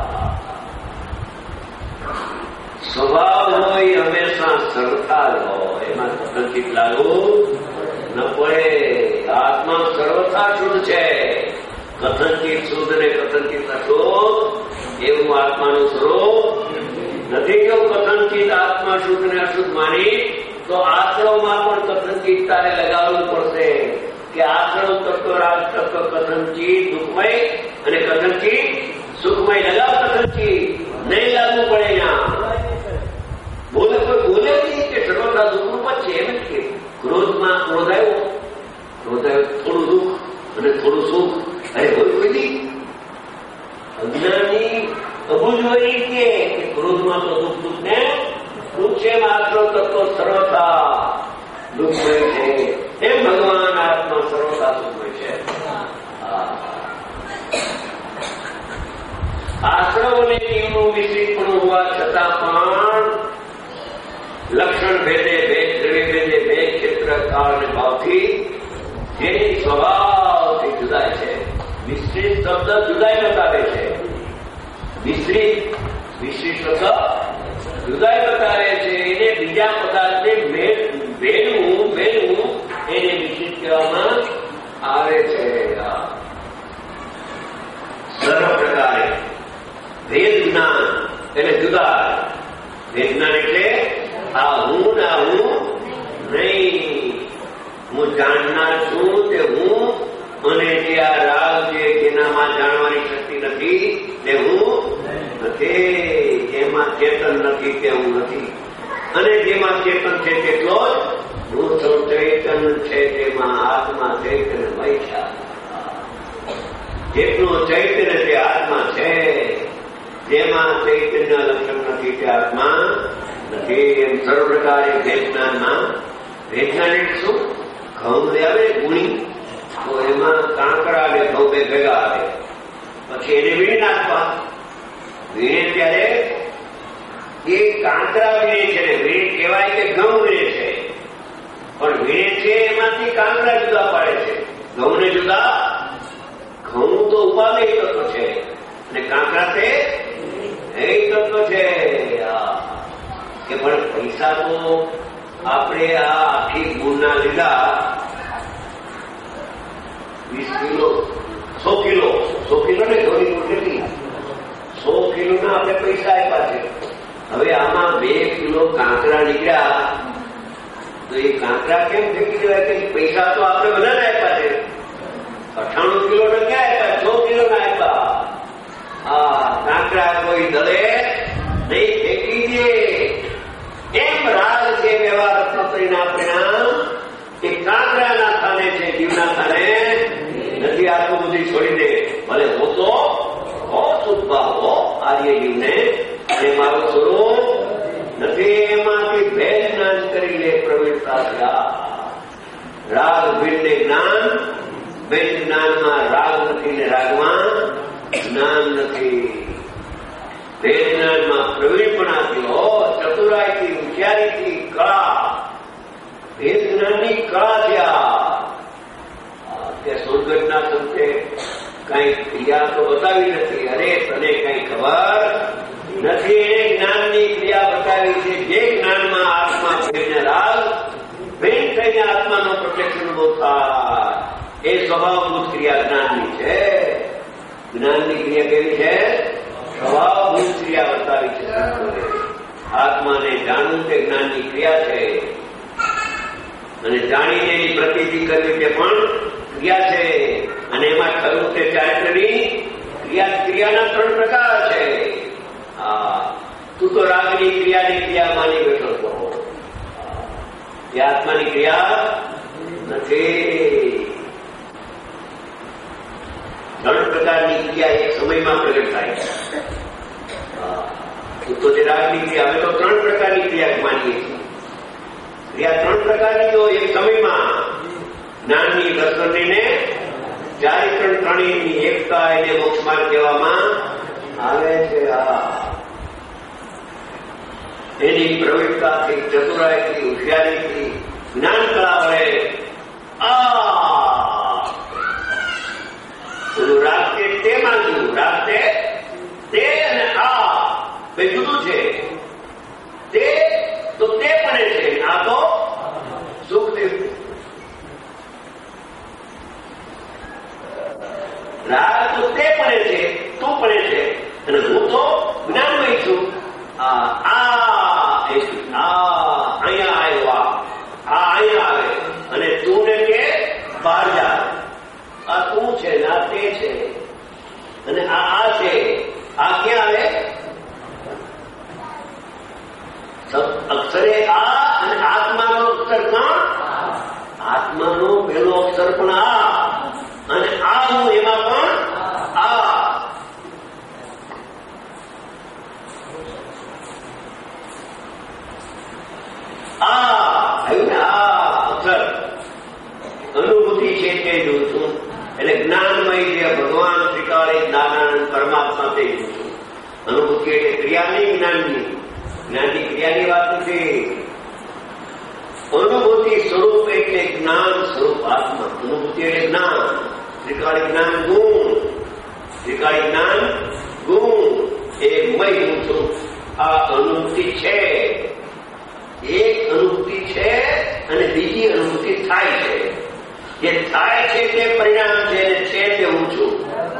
સ્વભાવ હોય હંમેશા સર્વથા જ હોય, એમાં કથનચિત લાગુ ન પડે. આત્મા સર્વથા શુદ્ધ છે. કથનચિત શુદ્ધ ને કથનચિત અશુદ્ધ એવું આત્માનું સ્વરૂપ નથી. કેવું કથનચિત આત્મા શુદ્ધ ને અશુદ્ધ માની તો આશ્રવમાં પણ કથનચિત તારે લગાવવું પડશે કે આશ્રવ તત્વ, રાગ તત્વ, કથનચિત દુઃખમય અને કથનચિત સુખમય લગાવ. કથનચિત નહીં લાગવું પડે. અહીંયા બોલે કોઈ બોલે નહીં કે સર્વથા દુઃખરૂપ જ છે. એમ જ કે ક્રોધમાં ક્રોધ આવ્યો, ક્રોધ આવ્યો થોડું દુઃખ અને થોડું સુખ. અરે હોય કોઈ નહીં. અજ્ઞાની અબુજ હોય કે ક્રોધમાં તો દુઃખ દુઃખ ને દુઃખ છે. માત્ર તત્વ સર્વથા દુઃખમય છે. એમ ભગવાન આત્મા સર્વથા સુખમય છે. આશ્રવ અને જીવનું મિશ્રિતપણું હોવા છતાં પણ લક્ષણ ભેદે ભેદ, દ્રવ્ય ભેદે ભેદ, ક્ષેત્ર, કાળ અને ભાવથી જેની સ્વભાવથી જુદાય છે. મિશ્રિત શબ્દ જુદાઈ બતાવે છે. મિશ્રિત મિશ્રિત શબ્દ જુદાઈ બતાવે છે. એને બીજા પદાર્થને ભેદવું ભેદવું એને મિશ્રિત કહેવામાં આવે છે. સર્વ પ્રકારે ભેદ જ્ઞાન એટલે જુદા. ભેદ જ્ઞાન એટલે આ હું ના હું નહીં. હું જાણનાર છું તે હું, અને જે આ રાગ છે જેનામાં જાણવાની શક્તિ નથી તે હું નથી. જેમાં ચેતન નથી તે હું નથી, અને જેમાં ચેતન છે તેટલો જ હું તો ચૈતન છે. તેમાં આત્મા ચૈતન્યમય છે. જેટલું ચૈતન્ય તે આત્મા છે. જેમાં ચૈતન્ય લક્ષણ નથી તે આત્મા નથી. એમ સર્વ પ્રકારે ભેજ્ઞાનમાં વૈજ્ઞાનિક શું ઘઉં આવે ગુણી તો એમાં કાંકરા અને ઘઉં બે ભેગા આવે. પછી એને વીણી નાખવા. વીણે ત્યારે એ કાંકરા વીણે છે ને વીણે કહેવાય કે ઘઉં વીણે છે. પણ વીણે છે એમાંથી કાંકરા જુદા પાડે છે. ઘઉં ને જુદા. ઘઉં તો ઉપાદેય તત્વ છે અને કાંકરા તે એ તત્વ છે. કે પણ પૈસા તો આપણે આ આખી ગુણના લીધા વીસ કિલો સો કિલો સો કિલો ને ઘણી કેટલી સો કિલો ના આપણે પૈસા આપ્યા છે. હવે આમાં બે કિલો કાંકરા નીકળ્યા તો એ કાંકરા કેમ ફેંકી દેવાય કે પૈસા તો આપણે બધાને આપ્યા છે. અઠાણું કિલો ને ક્યાં આપ્યા? સો કિલો ના આપ્યા. આ કાંકરા કોઈ દળે નહીં ફેંકી દે. એમ રાગ છે વ્યવહાર રત્નોત્તરીના પરિણામ એ કાંકરાના સ્થાને છે, જીવના સ્થાને નથી. આટલું બધી છોડી દે. ભલે હો તો હો સુખભાવ હો આર્ય જીવને, અને મારું સ્વરૂપ નથી. એમાંથી ભેદ જ્ઞાન કરી લે પ્રવીણતા થયા. રાગ ભેદને જ્ઞાન, ભેદ જ્ઞાનમાં રાગ નથી ને રાગમાં જ્ઞાન નથી. ભેદ જ્ઞાનમાં પ્રવીણપણાથી હો, ચતુરાઈથી, હોશિયારીથી, કળા, ભેદ જ્ઞાનની કળા થયા. તે સુરગઢના સંતે કઈ ક્રિયા તો બતાવી નથી. અરે તને કઈ ખબર નથી. એને જ્ઞાનની ક્રિયા બતાવી છે. જે જ્ઞાનમાં આત્મા ભેદને રાગ થઈને આત્માનો પ્રત્યક્ષ અનુભવ થાય એ સ્વભાવભૂત ક્રિયા જ્ઞાનની છે. જ્ઞાનની ક્રિયા કેવી છે? સ્વભાવભૂત ક્રિયા બતાવી છે. આત્માને જાણવું તે જ્ઞાનની ક્રિયા છે અને જાણીને એની પ્રતિતિ કરવી તે પણ ક્રિયા છે. અને એમાં ખરું તે ચારિત્રની ક્રિયા ક્રિયાના ત્રણ પ્રકાર છે. હા, તું તો રાગની ક્રિયાની ક્રિયા માની બેઠો છો. એ આત્માની ક્રિયા નથી. ત્રણ પ્રકારની ક્રિયા એક સમયમાં પ્રગટ થાય છે. તું તો જે રાગની ક્રિયા, અમે તો ત્રણ પ્રકારની ક્રિયા માનીએ છીએ. ક્રિયા ત્રણ પ્રકારની તો એક સમયમાં જ્ઞાનની દર્શનને ચારિત્રણ ત્રણેયની એકતા એને મોક્ષમાર્ગ કહેવામાં આવે છે. એની પ્રવીણતાથી, ચતુરાઈથી, હોશિયારીથી, જ્ઞાન કળા વડે આ પેલું રાસ્તે તે માનવું, રાસ્તે તે અને આ બે જુદું છે. તે તો તે પડે છે, આ તો સુખ તે. રાગ તો તે પડે છે, તું પડે છે, અને હું તો જ્ઞાનમય છું. આ અહીંયા આવ્યો, આ અહીંયા આવે અને તું ને કે બહાર જા. આ તું છે ને આ તે છે અને આ આ છે. આ ક્યાં આવે? અક્ષરે આ અને આત્માનો અક્ષર પણ આત્માનો પહેલો અક્ષર પણ આ અને આ હું એમાં પણ આ. આ આવ્યું ને આ અક્ષર અનુભૂતિ છે તે જોઉં છું. એટલે જ્ઞાનમય જે ભગવાન શ્રીકારે નારાયણ પરમાત્મા તે જોઉં છું. અનુભૂતિ એટલે ક્રિયા નહીં, જ્ઞાનની. જ્ઞાનની ક્રિયાની વાત નથી. અનુભૂતિ સ્વરૂપ એટલે જ્ઞાન સ્વરૂપ આત્મા. અનુભૂતિ એટલે જ્ઞાન. શ્રીકાળી જ્ઞાન ગુણ. શ્રીકાળી જ્ઞાન ગુણ એ મય હું છું. આ અનુભૂતિ છે. એક અનુભૂતિ છે અને બીજી અનુભૂતિ થાય છે. જે થાય છે તે પરિણામ છે, છે તે હું છું.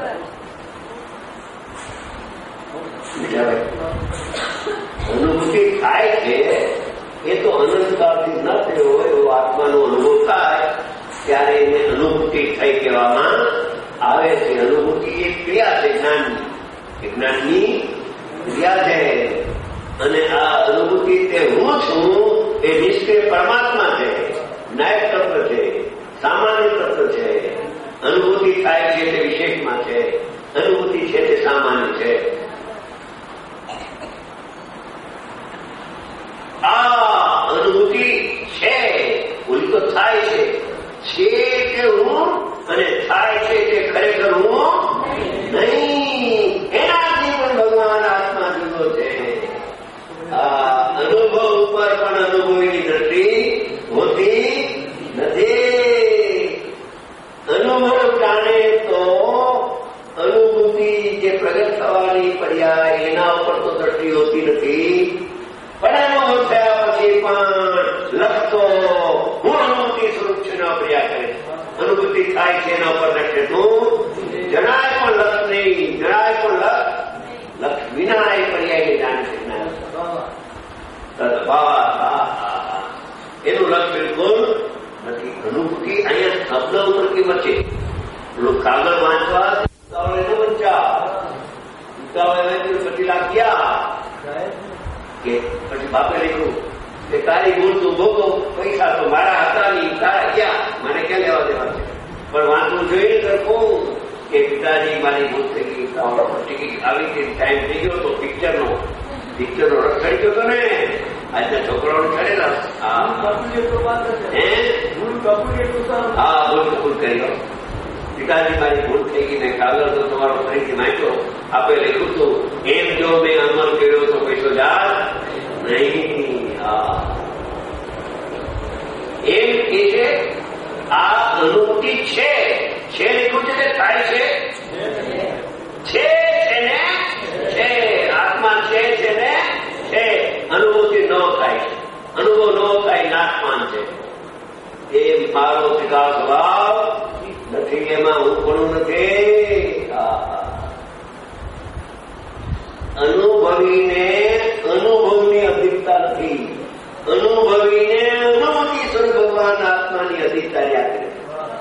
અનુભૂતિ થાય છે એ તો અનંતકાળથી ન થયો હોય એવો આત્માનો અનુભવ થાય ત્યારે એને અનુભૂતિ થઈ કહેવામાં આવે છે. અનુભૂતિ એક ક્રિયા છે જ્ઞાનની. જ્ઞાનની ક્રિયા છે અને આ અનુભૂતિ તે હું છું એ નિષ્ક્રિય પરમાત્મા છે, નાયક તત્વ છે, સામાન્ય તત્વ છે. અનુભૂતિ થાય છે તે વિશેષમાં છે, અનુભૂતિ છે તે સામાન્ય છે. આ અનુભૂતિ છે, ઓલી તો થાય છે. છે તે હું અને થાય છે તે ખરેખર હું નહીં. એનાથી પણ ભગવાન આત્મા જુદો છે. અનુભવ ઉપર પણ અનુભવીની દ્રષ્ટિ હોતી નથી. અનુભવ જાણે તો અનુભૂતિ જે પ્રગટ થવાની પર્યાય એના ઉપર તો દ્રષ્ટિ હોતી નથી. પણ અનુભવ થયા પછી પણ લખતો હું અનુભૂતિ સ્વરૂપ છે એના પર્યા કરે. અનુભૂતિ થાય છે એના ઉપર લખે તું જણાય પણ લક્ષ નહીં, જણાય પણ લક્ષ લક્ષ વિના એ પર્યાય જાણે છે. એનું લક્ષ બિલકુલ નથી. અનુભૂતિ અહીંયા શબ્દ ઉપર કિંમત છે. પેલું કાગળ વાંચવા ઉતાવળે ન વંચા, ઉતાવળે વાંચ્યું પછી લાગ્યા કે પછી બાપે લખ્યું કે તારી ભૂલ તું ભોગો, પૈસા તો મારા હતા નહીં, તારા ગયા, મને ક્યાં લેવા દેવા છે. પણ વાંચવું જોઈએ સરખું કે પિતાજી મારી ભૂલ થઈ ગઈ, ટિકિટ આવી ગઈ, ટાઈમ થઈ ગયો તો પિક્ચરનો પિક્ચરનો રસ થઈ ગયો હતો ને. આજના છોકરાઓને કરેલા હા ભૂલ કબૂલ કર્યો. પિતાજી મારી ભૂલ થઈ ગઈ, મેં કાગળ તો તમારો ફરીથી નાખ્યો, આપે લખ્યું હતું એમ જો મેં અમલ કર્યો તો પૈસો જાત નહીં. એમ કે છે આ અનુભૂતિ છે. છે લખ્યું છે થાય છે છે ને છે. આત્મા છે ને છે. અનુભૂતિ ન થાય, અનુભવ ન થાય નાશમાન છે. એ મારો પિતા સ્વભાવ નથી, એમાં હું પણ નથી. અનુભવીને અનુભવની અધિકતા નથી, અનુભવીને અનુભવી સ્વરૂપ ભગવાન આત્માની અધિકતા યાદ કરે.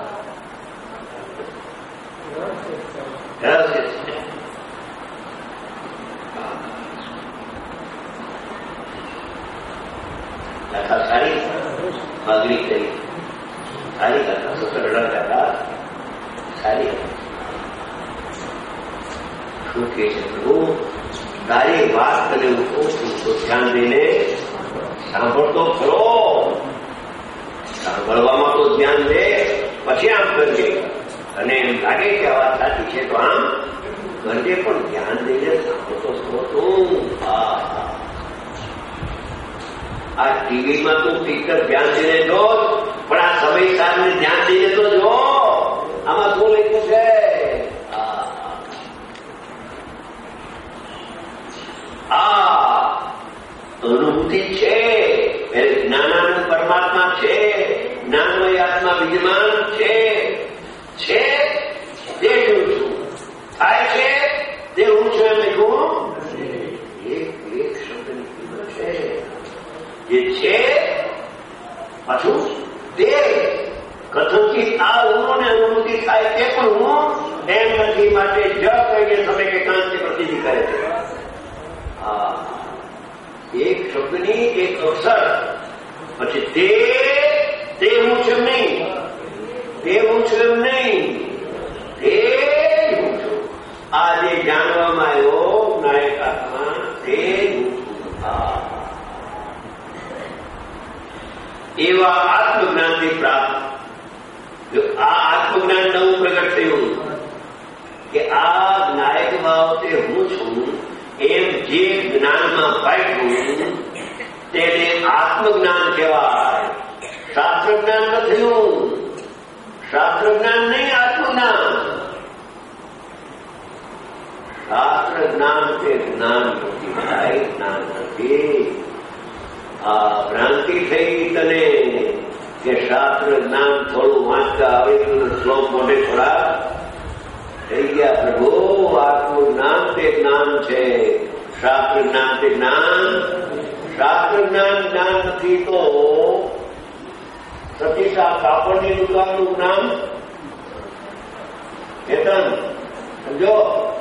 કથા સારી માગણી કરી, સારી કથા સત્તર કથા સારી. શું કે છે પ્રભુ, તારી વાત કરે હું કહું છું તો ધ્યાન દઈને સાંભળતો ખરો. સાંભળવામાં તો ધ્યાન દે, પછી આમ કરજે. અને એમ લાગે કે આ વાત સાચી છે તો આમ કરજે, પણ ધ્યાન દઈને સાંભળતો ખરો તું. આ ટીવીમાં તું પિક્ચર ધ્યાન દઈને જો, પણ આ સમય સારને ધ્યાન દઈને તો જો આમાં શું લખ્યું છે. આ અનુભૂતિ છે, એટલે જ્ઞાનાનંદ પરમાત્મા છે, જ્ઞાનમય આત્મા વિદ્યમાન છે. છે તે હું છું, થાય છે તે હું છું એમ લખ્યું. એક એક શબ્દની કિંમત છે. જે છે પાછું તે કથનથી આ ઊંઘોને અનુભૂતિ થાય તે પણ હું એમ નથી. માટે જ કહીને તમે એકાંત પ્રતિનિધિ કરે છે. એક શબ્દની એક અક્ષર, પછી તે તે હું છું નહીં, તે હું છું એમ નહીં, તે હું છું. આ જે જાણવામાં આવ્યો નાયક આત્મા તે હું છું. એવા આત્મજ્ઞાનથી પ્રાપ્ત. આ આત્મજ્ઞાન નવું પ્રગટ થયું કે આ નાયક ભાવ તે હું છું એમ જે જ્ઞાનમાં પાક્યું તેને આત્મજ્ઞાન કહેવાય. શાસ્ત્ર જ્ઞાન ન થયું, શાસ્ત્ર જ્ઞાન નહીં, આત્મજ્ઞાન. શાસ્ત્ર જ્ઞાન તે જ્ઞાન નથી ભાઈ, જ્ઞાન નથી. આ ભ્રાંતિ થઈ તને કે શાસ્ત્ર જ્ઞાન થોડું વાંચતા આવડતું, શ્લોક મોઢે થોડા થઈ ગયા. પ્રભુ આત્મનું જ્ઞાન તે જ્ઞાન છે, શાસ્ત્ર જ્ઞાન તે જ્ઞાન. શાસ્ત્ર જ્ઞાન જ્ઞાન નથી તો સતીશ આ કાપડની દુકાનનું જ્ઞાન ચેતન સમજો.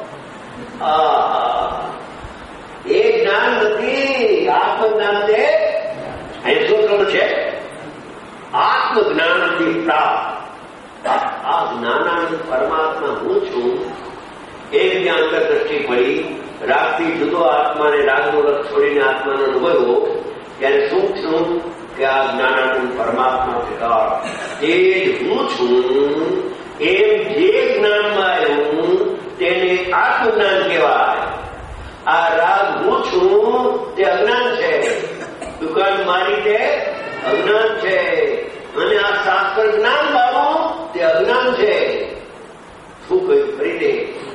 એ જ્ઞાન નથી, આત્મજ્ઞાન તે અહીં સૂત્ર છે. આત્મજ્ઞાનથી પ્રાપ્ત આ જ્ઞાનાનંદ પરમાત્મા હું છું એ જ્ઞાન દ્રષ્ટિ પડી. રાગથી જુદો આત્માને રાગનો રસ છોડીને આત્માનો અનુભવ્યો ત્યારે શું થયું કે આ જ્ઞાનાનંદ પરમાત્મા થતા એ જ હું છું એમ જે જ્ઞાનમાં આવ્યું તેને આત્મજ્ઞાન કહેવાય. આ રાગ હું છું તે અજ્ઞાન છે, દુકાન મારી તે અજ્ઞાન છે, અને આ શાસ્ત્ર જ્ઞાન વાળું તે અજ્ઞાન છે. શું કહ્યું ફરી દે.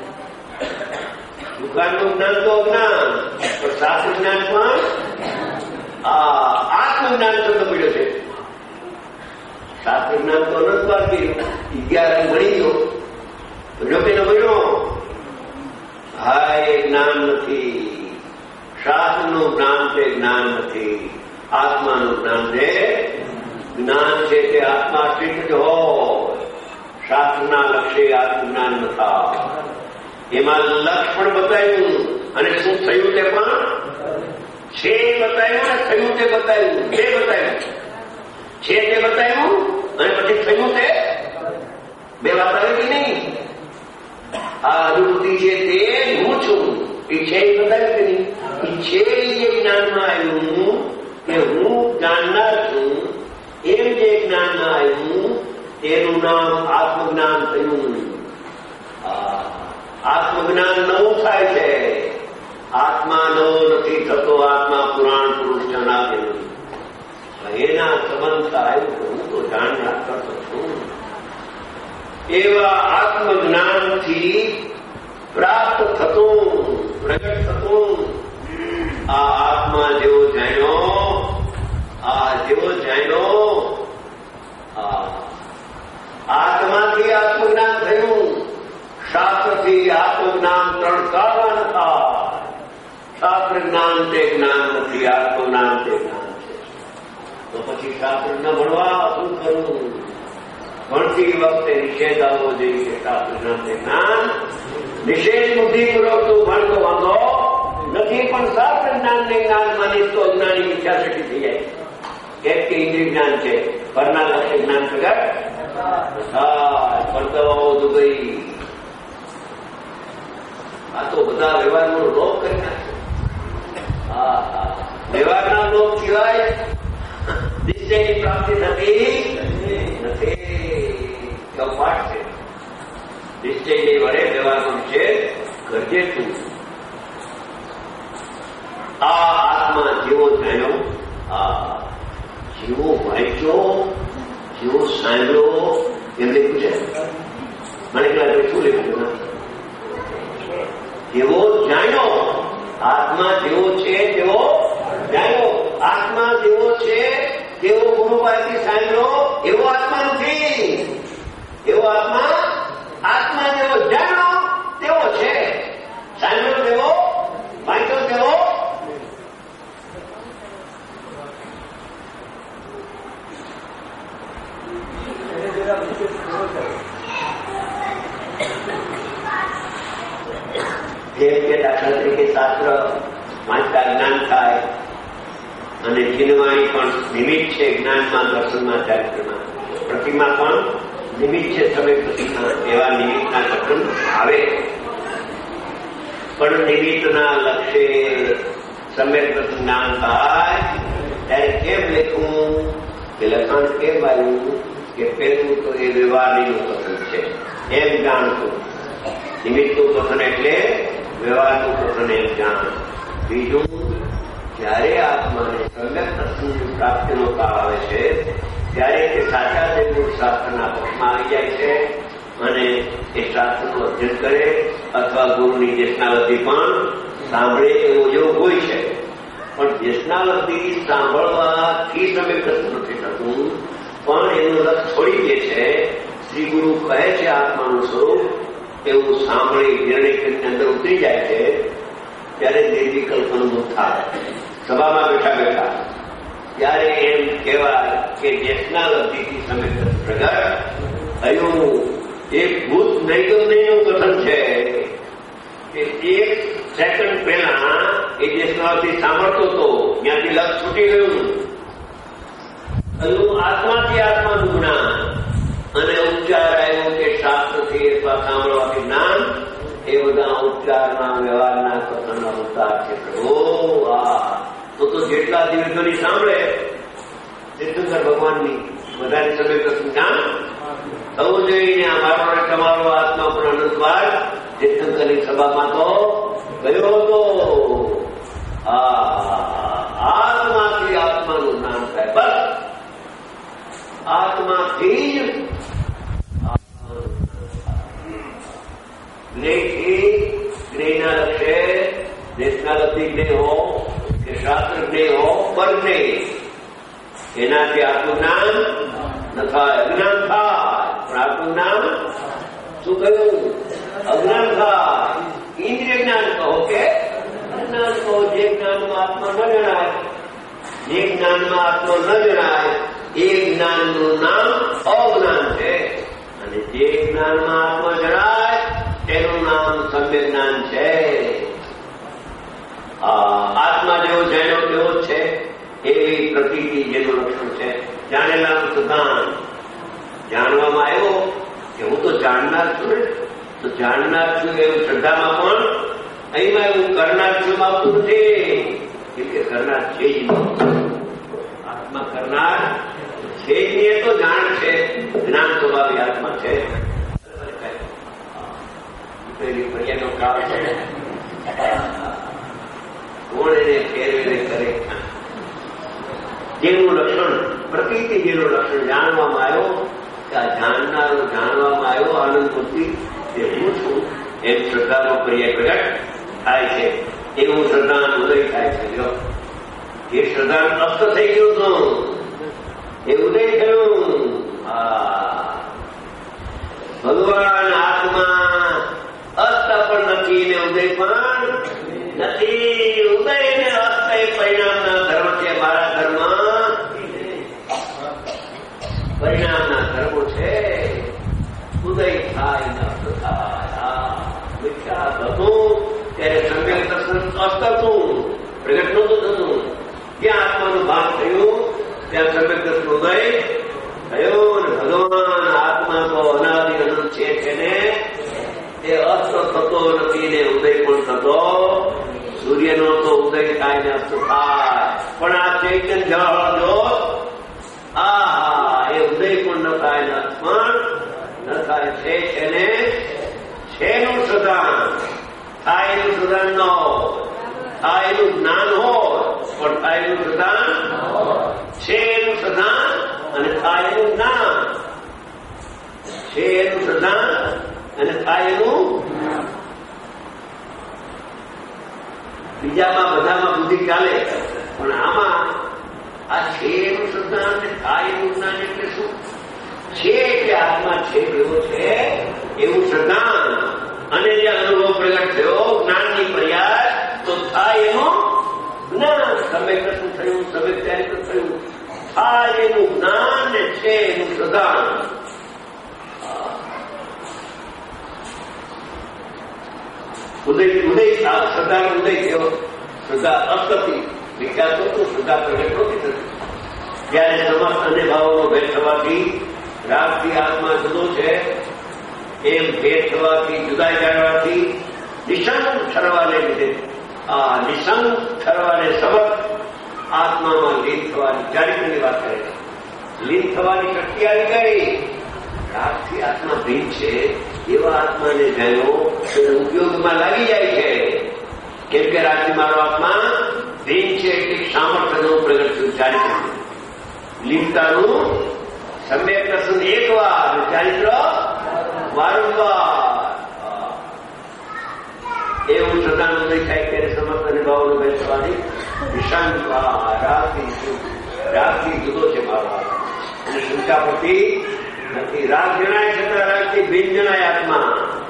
દુકાનનું જ્ઞાન તો અજ્ઞાન, પણ શાસ્ત્ર જ્ઞાન પણ આત્મજ્ઞાન શબ્દ મળ્યો છે. શાસ્ત્ર જ્ઞાન તો અનંત વાર કર્યું, અગિયાર ભણી ગયો, ભણ્યો કે ન ભણ્યો? હા, એ જ્ઞાન નથી. શાસ્ત્રનું જ્ઞાન તે જ્ઞાન નથી, આત્માનું જ્ઞાન તે જ્ઞાન છે. તે આત્મા સ્થિત જ હોય. શાસ્ત્રના લક્ષ્ય આત્મજ્ઞાન નતા. એમાં લક્ષ પણ બતાવ્યું અને શું થયું તે પણ છે બતાવ્યું અને થયું તે બતાવ્યું. બે બતાવ્યું છે તે બતાવ્યું અને પછી થયું તે બે વાત આવે કે નહીં. આ અનુભૂતિ છે તે હું છું એ છે એ બતાવ્યું કે નહીં. એ છે એ જ્ઞાનમાં આવ્યું કે હું જાણનાર છું એમ જે જ્ઞાનમાં આવ્યું તેનું નામ આત્મજ્ઞાન થયું. આત્મજ્ઞાન નવું થાય છે. આત્મા નવો નથી થતો, આત્મા પુરાણ પુરુષ જણાવેલું. એના સંબંધ થાય હું તો જાણનાર કરતો છું. એવા આત્મજ્ઞાનથી પ્રાપ્ત થતું, પ્રગટ થતું આ આત્મા જેવો જાણ્યો, આ જેવો જાણ્યો, આ ભણવા શું કરવું? ભણતી વખતે નિષેધ આવવો જોઈએ કે શાસ્ત્રના જ્ઞાન નિષેધ બુદ્ધિપૂર્વક તું ભણતો વાંધો નથી, પણ શાસ્ત્ર જ્ઞાનને જ્ઞાન માનીશ તો અજ્ઞાની ઈચ્છાશક્તિ થઈ જાય. એક કે ઇન્દ્રિય જ્ઞાન છે, પરના લક્ષ્ય જ્ઞાન પ્રગટ ભણતો દુબઈ. આ તો બધા વ્યવહારનો લોપ કરી નાખે. વ્યવહારના લોપ સિવાય નિશ્ચયની પ્રાપ્તિ થતી નથી. કપાટ છે. નિશ્ચયની વડે વ્યવહારનો નિષેધ કરજે તું. આ આત્મા જેવો જાણ્યો, આ જેવો વાંચ્યો, જેવો સાંભળ્યો, એમને પૂછે મને ક્યાં શું લેવું નથી. જેવો જાણ્યો, આત્મા જેવો છે તેવો જાણ્યો. આત્મા જેવો છે તેવો ગુરુ પાસેથી સાંભળ્યો એવો આત્મા નથી. એવો આત્મા આત્મા જેવો જાણ્યો તેવો છે, સાંભળ્યો તેવો, વાંચ્યો તેવો. જેમ કે દાખલા તરીકે શાસ્ત્ર વાંચતા જ્ઞાન થાય અને ચિન્હવાણી પણ નિમિત્ત છે જ્ઞાનમાં, દર્શનમાં, ચારિત્રમાં. પ્રતિમા પણ નિમિત્ત છે, સમય પ્રતિમા. એવા નિમિત્તના કથન આવે, પણ નિમિત્તના લક્ષ્ય સમ્યક જ્ઞાન થાય ત્યારે કેમ લખવું કે લખાણ કેમ આવ્યું કે પેલું તો એ વ્યવહારનું કથન છે એમ જાણતું. નિમિત્તનું કથન એટલે વ્યવહારનું કથન એમ જાણ. બીજું, જયારે આત્માને સમ્યક દર્શનની પ્રાપ્તિનો કાળ આવે છે ત્યારે તે સાચા દેવગુણ શાસ્ત્રના પક્ષમાં આવી જાય છે અને એ શાસ્ત્રનું અધ્યયન કરે અથવા ગુરુની દેશનાવૃત્તિ પણ સાંભળે એવો યોગ હોય છે. પણ દેશનાવૃત્તિ સાંભળવાથી સમ્યક દર્શન નથી થતું, પણ એનું રસ છોડી દે છે. શ્રી ગુરુ કહે છે આત્માનું સ્વરૂપ એવું સાંભળી નિર્ણય કરીને અંદર ઉતરી જાય છે ત્યારે નિર્વિકલ્પ અનુભવ થાય. સભામાં બેઠા બેઠા ત્યારે એમ કહેવાય કે દેશનાવૃત્તિથી સમ્યક પ્રગટ થયું. એક ભૂત નૈગમનયનું કથન છે કે એક સેકન્ડ પહેલા એ દેશનાવૃત્તિ સાંભળતો હતો, ત્યાંથી લક્ષ છૂટી ગયું. હજુ આત્માથી આત્માનું જ્ઞાન અને ઉપચાર આવ્યો કે શાસ્ત્રથી અથવા સાંભળવાથી જ્ઞાન. એ બધા ઉપચારના વ્યવહારના કથનના ઉતાર છે. ઓ આ તો તો જેટલા દિવસોની સાંભળે તીર્થંકર ભગવાનની બધાની સભ્ય જ્ઞાન થવું જોઈએ. અમારો અને તમારો આત્મા પણ અનંતવાર તીર્થંકરની સભામાં તો ગયો હતો. આત્માથી આત્માનું જ્ઞાન થાય. બસ આત્માથી જ જ્ઞેયથી જ્ઞેયના લક્ષ્ય દેશનાવૃત્તિ જ્ઞેય હો કે શાસ્ત્ર જ્ઞેય હો, પર જ્ઞેય એનાથી આત્મનું જ્ઞાન ન થાય, અજ્ઞાન થાય. પણ આત્મનું જ્ઞાન શું કહ્યું? અજ્ઞાન થાય. ઇન્દ્રિય જ્ઞાન કહો કે અજ્ઞાન કહો. જે જ્ઞાનમાં આત્મા ન જણાય, જે જ્ઞાનમાં આત્મા ન જણાય એ જ્ઞાનનું નામ અજ્ઞાન છે. અને જે જ્ઞાનમાં આત્મા જણાય તેનું નામ સમ્યક જ્ઞાન છે. આત્મા જેવો જાણ્યો તેવો જ છે એવી પ્રતીતિ જેનું લક્ષણ છે. જાણેલાનું સિદ્ધાંત જાણવામાં આવ્યો કે હું તો જાણનાર છું ને, તો જાણનાર છું એવું શ્રદ્ધામાં પણ અહીંમાં એવું કરનાર છું આવતું નથી. કેમ કે કરનાર છે જ આત્મા, કરનાર છે જ નહીં. તો જાણ છે, જ્ઞાન સ્વભાવી આત્મા છે. ફરિયાનો કાળ છે. કોણ એને ફેરવીને કરે? જેનું લક્ષણ પ્રકૃતિ, જેનું લક્ષણ જાણવામાં આવ્યો કે આ જાણનારો જાણવામાં આવ્યો આનંદ બુદ્ધિ તે હું છું એમ શ્રદ્ધાનો પર્યાય પ્રગટ થાય છે. એવું શ્રદ્ધાનો ઉદય થાય છે. એ શ્રદ્ધાનું અસ્ત થઈ ગયું હતું એ ઉદય થયું. ભગવાન આત્મા અસ્ત પણ નથી ને ઉદય પણ નથી. ઉદય ને અસ્ત એ પરિણામના ધર્મ છે. મારા ધર્મ પરિણામના કર્મો છે. ઉદય થાય નષ્ટ થાય. મિથ્યા હતું ત્યારે સમ્યક દર્શન અસ્ત હતું, પ્રગટ નહોતું થતું. જ્યાં આત્માનું ભાન થયું ત્યાં સમ્યક દર્શન ઉદય થયો. અને ભગવાન આત્મા તો અનાદિ અનંત છે તેને એ અસ્ત થતો નથી ને ઉદય પણ થતો. સૂર્યનો તો ઉદય થાય ને અસ્ત થાય, પણ આ ચૈતન્ય જળ જો આ એ ઉદય પણ ન થાય ને અસ્ત પણ ન થાય. છે એને છેનું સદાન થાય એનું સદાન ન હોય, થાય એનું જ્ઞાન હોય પણ થાય એનું સદાન છે એનું સદાન અને થાય એનું જ્ઞાન. છે એનું સદાન અને થાય એનું બીજામાં બધામાં બુદ્ધિ ચાલે, પણ આમાં આ છે એનું સદાન ને થાય એનું જ્ઞાન એટલે શું? છે એટલે આત્મા છે એવો છે એવું સદાન, અને જે અનુભવ પ્રગટ થયો જ્ઞાનની પ્રયાસ તો થાય એનું જ્ઞાન. તમે કશું થયું તમે ત્યારે તો થયું. થાય એનું જ્ઞાન ને છે એનું સદાન. ઉદય ઉદય સદા ઉદય થયો. સદા અસ્તથી વિચાર થતો, સદા પ્રગટ નહોતી થતી. ત્યારે સમસ્ત અને ભાવોનો ભેદ થવાથી રાગથી આત્મા જુદો છે એમ ભેદ થવાથી જુદાઈ જાણવાથી નિશંક ઠરવાને લીધે આ નિશંક ઠરવાને સબક આત્મામાં લીન થવાની ચારિત્રની વાત કરે છે. લીન થવાની શક્તિ આવી ગઈ. રાગથી આત્મા ભીન છે એવા આત્માને જાણ્યો તો ઉપયોગમાં લાગી જાય છે. કેમ કે રાગથી મારો આત્મા ભીન છે એટલે સામર્થ્યનું પ્રગટ થયું ચારિત્ર. લીનતાનું સમ્યક દર્શન એક વાર, ચારિત્ર વારંવાર. એવું સદાન ઉદય થાય ત્યારે સમસ્ત અને ભાવનો ભેદ થવાની નિશાન. રાગથી જુદો છે મારો અને શંકા પડતી નથી. રાગ જણાય છતાં રાગથી ભીન જણાય આત્મા.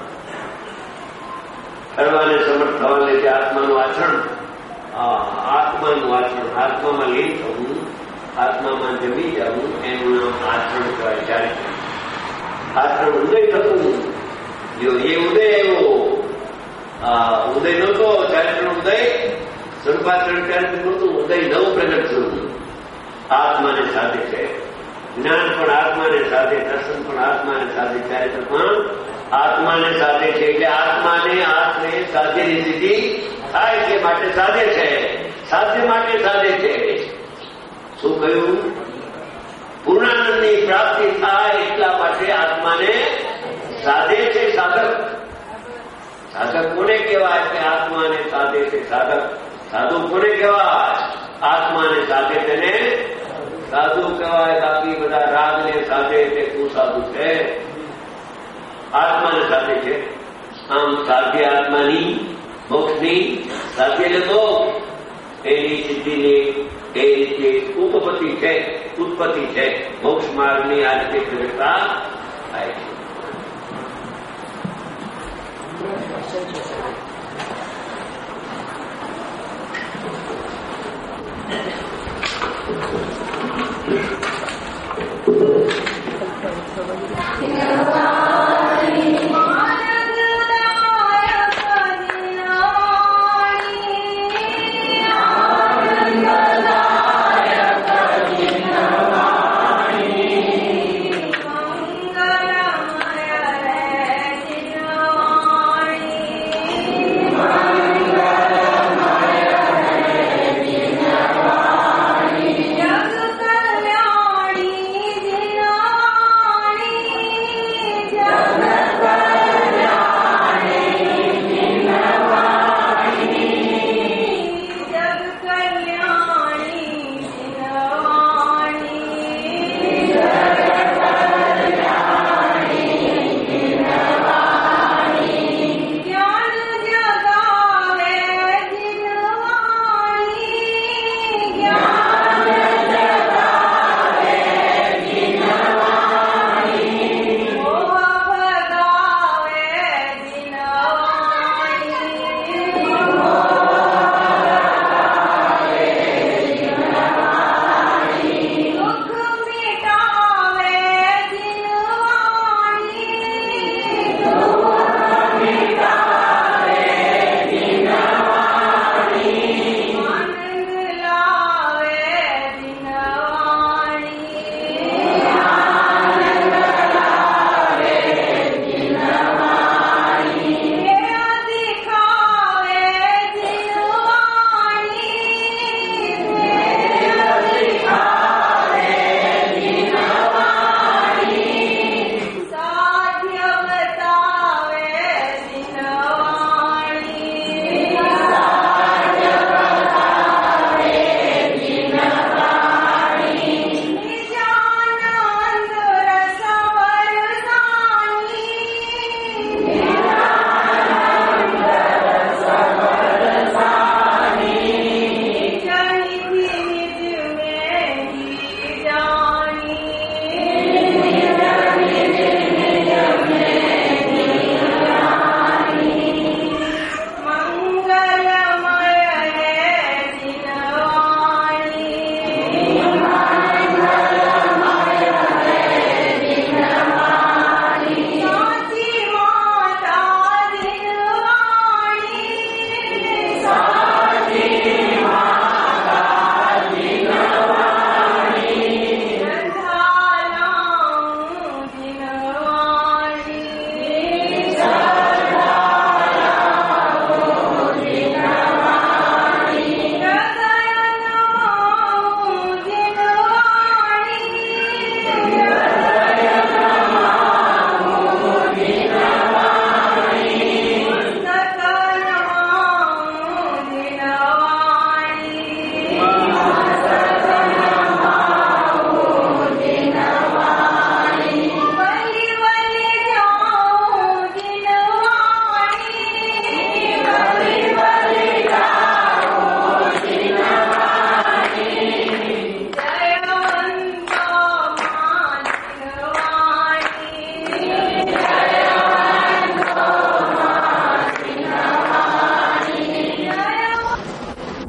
કરવાને સમર્થ થવાને જે આત્માનું આચરણ, આત્માનું આચરણ, આત્મામાં લીન થવું, આત્મામાં જમી જવું એનું નામ આચરણ કહેવાય. ચારિત્ર આચરણ ઉદય થતું જો એ ઉદય એવો ઉદય નહોતો. ચારિત્ર ઉદય સ્વરૂપાચરણ ચારિત્ર નહોતું. ઉદય નવું પ્રગટ થયું. આત્માને સાથે છે. જ્ઞાન પણ આત્માને સાથે, દર્શન પણ આત્માને સાથે, ચારિત્ર પણ આત્માને સાથે છે. એટલે આત્માને આત્મે સાધ્યની સ્થિતિ થાય છે માટે સાધે છે. સાધ્ય માટે સાધે છે. શું કહ્યું? પૂર્ણાનંદની પ્રાપ્તિ થાય એટલા માટે આત્માને સાધે છે. સાધક સાધક કોને કહેવાય કે આત્માને સાધે છે? સાધક સાધુ કોને કહેવાય? આત્માને સાધે તેને સાધુ કહેવાય. બાકી બધા રાગને સાધે તે કુસાધુ છે. આત્માને સાધે છે. આમ સાધ્ય આત્માની મોક્ષની સાધ્ય લેતો એની સિદ્ધિની એ રીતે ઉપપત્તિ છે, ઉત્પત્તિ છે. મોક્ષ માર્ગની આ રીતે પ્રગટતા થાય છે.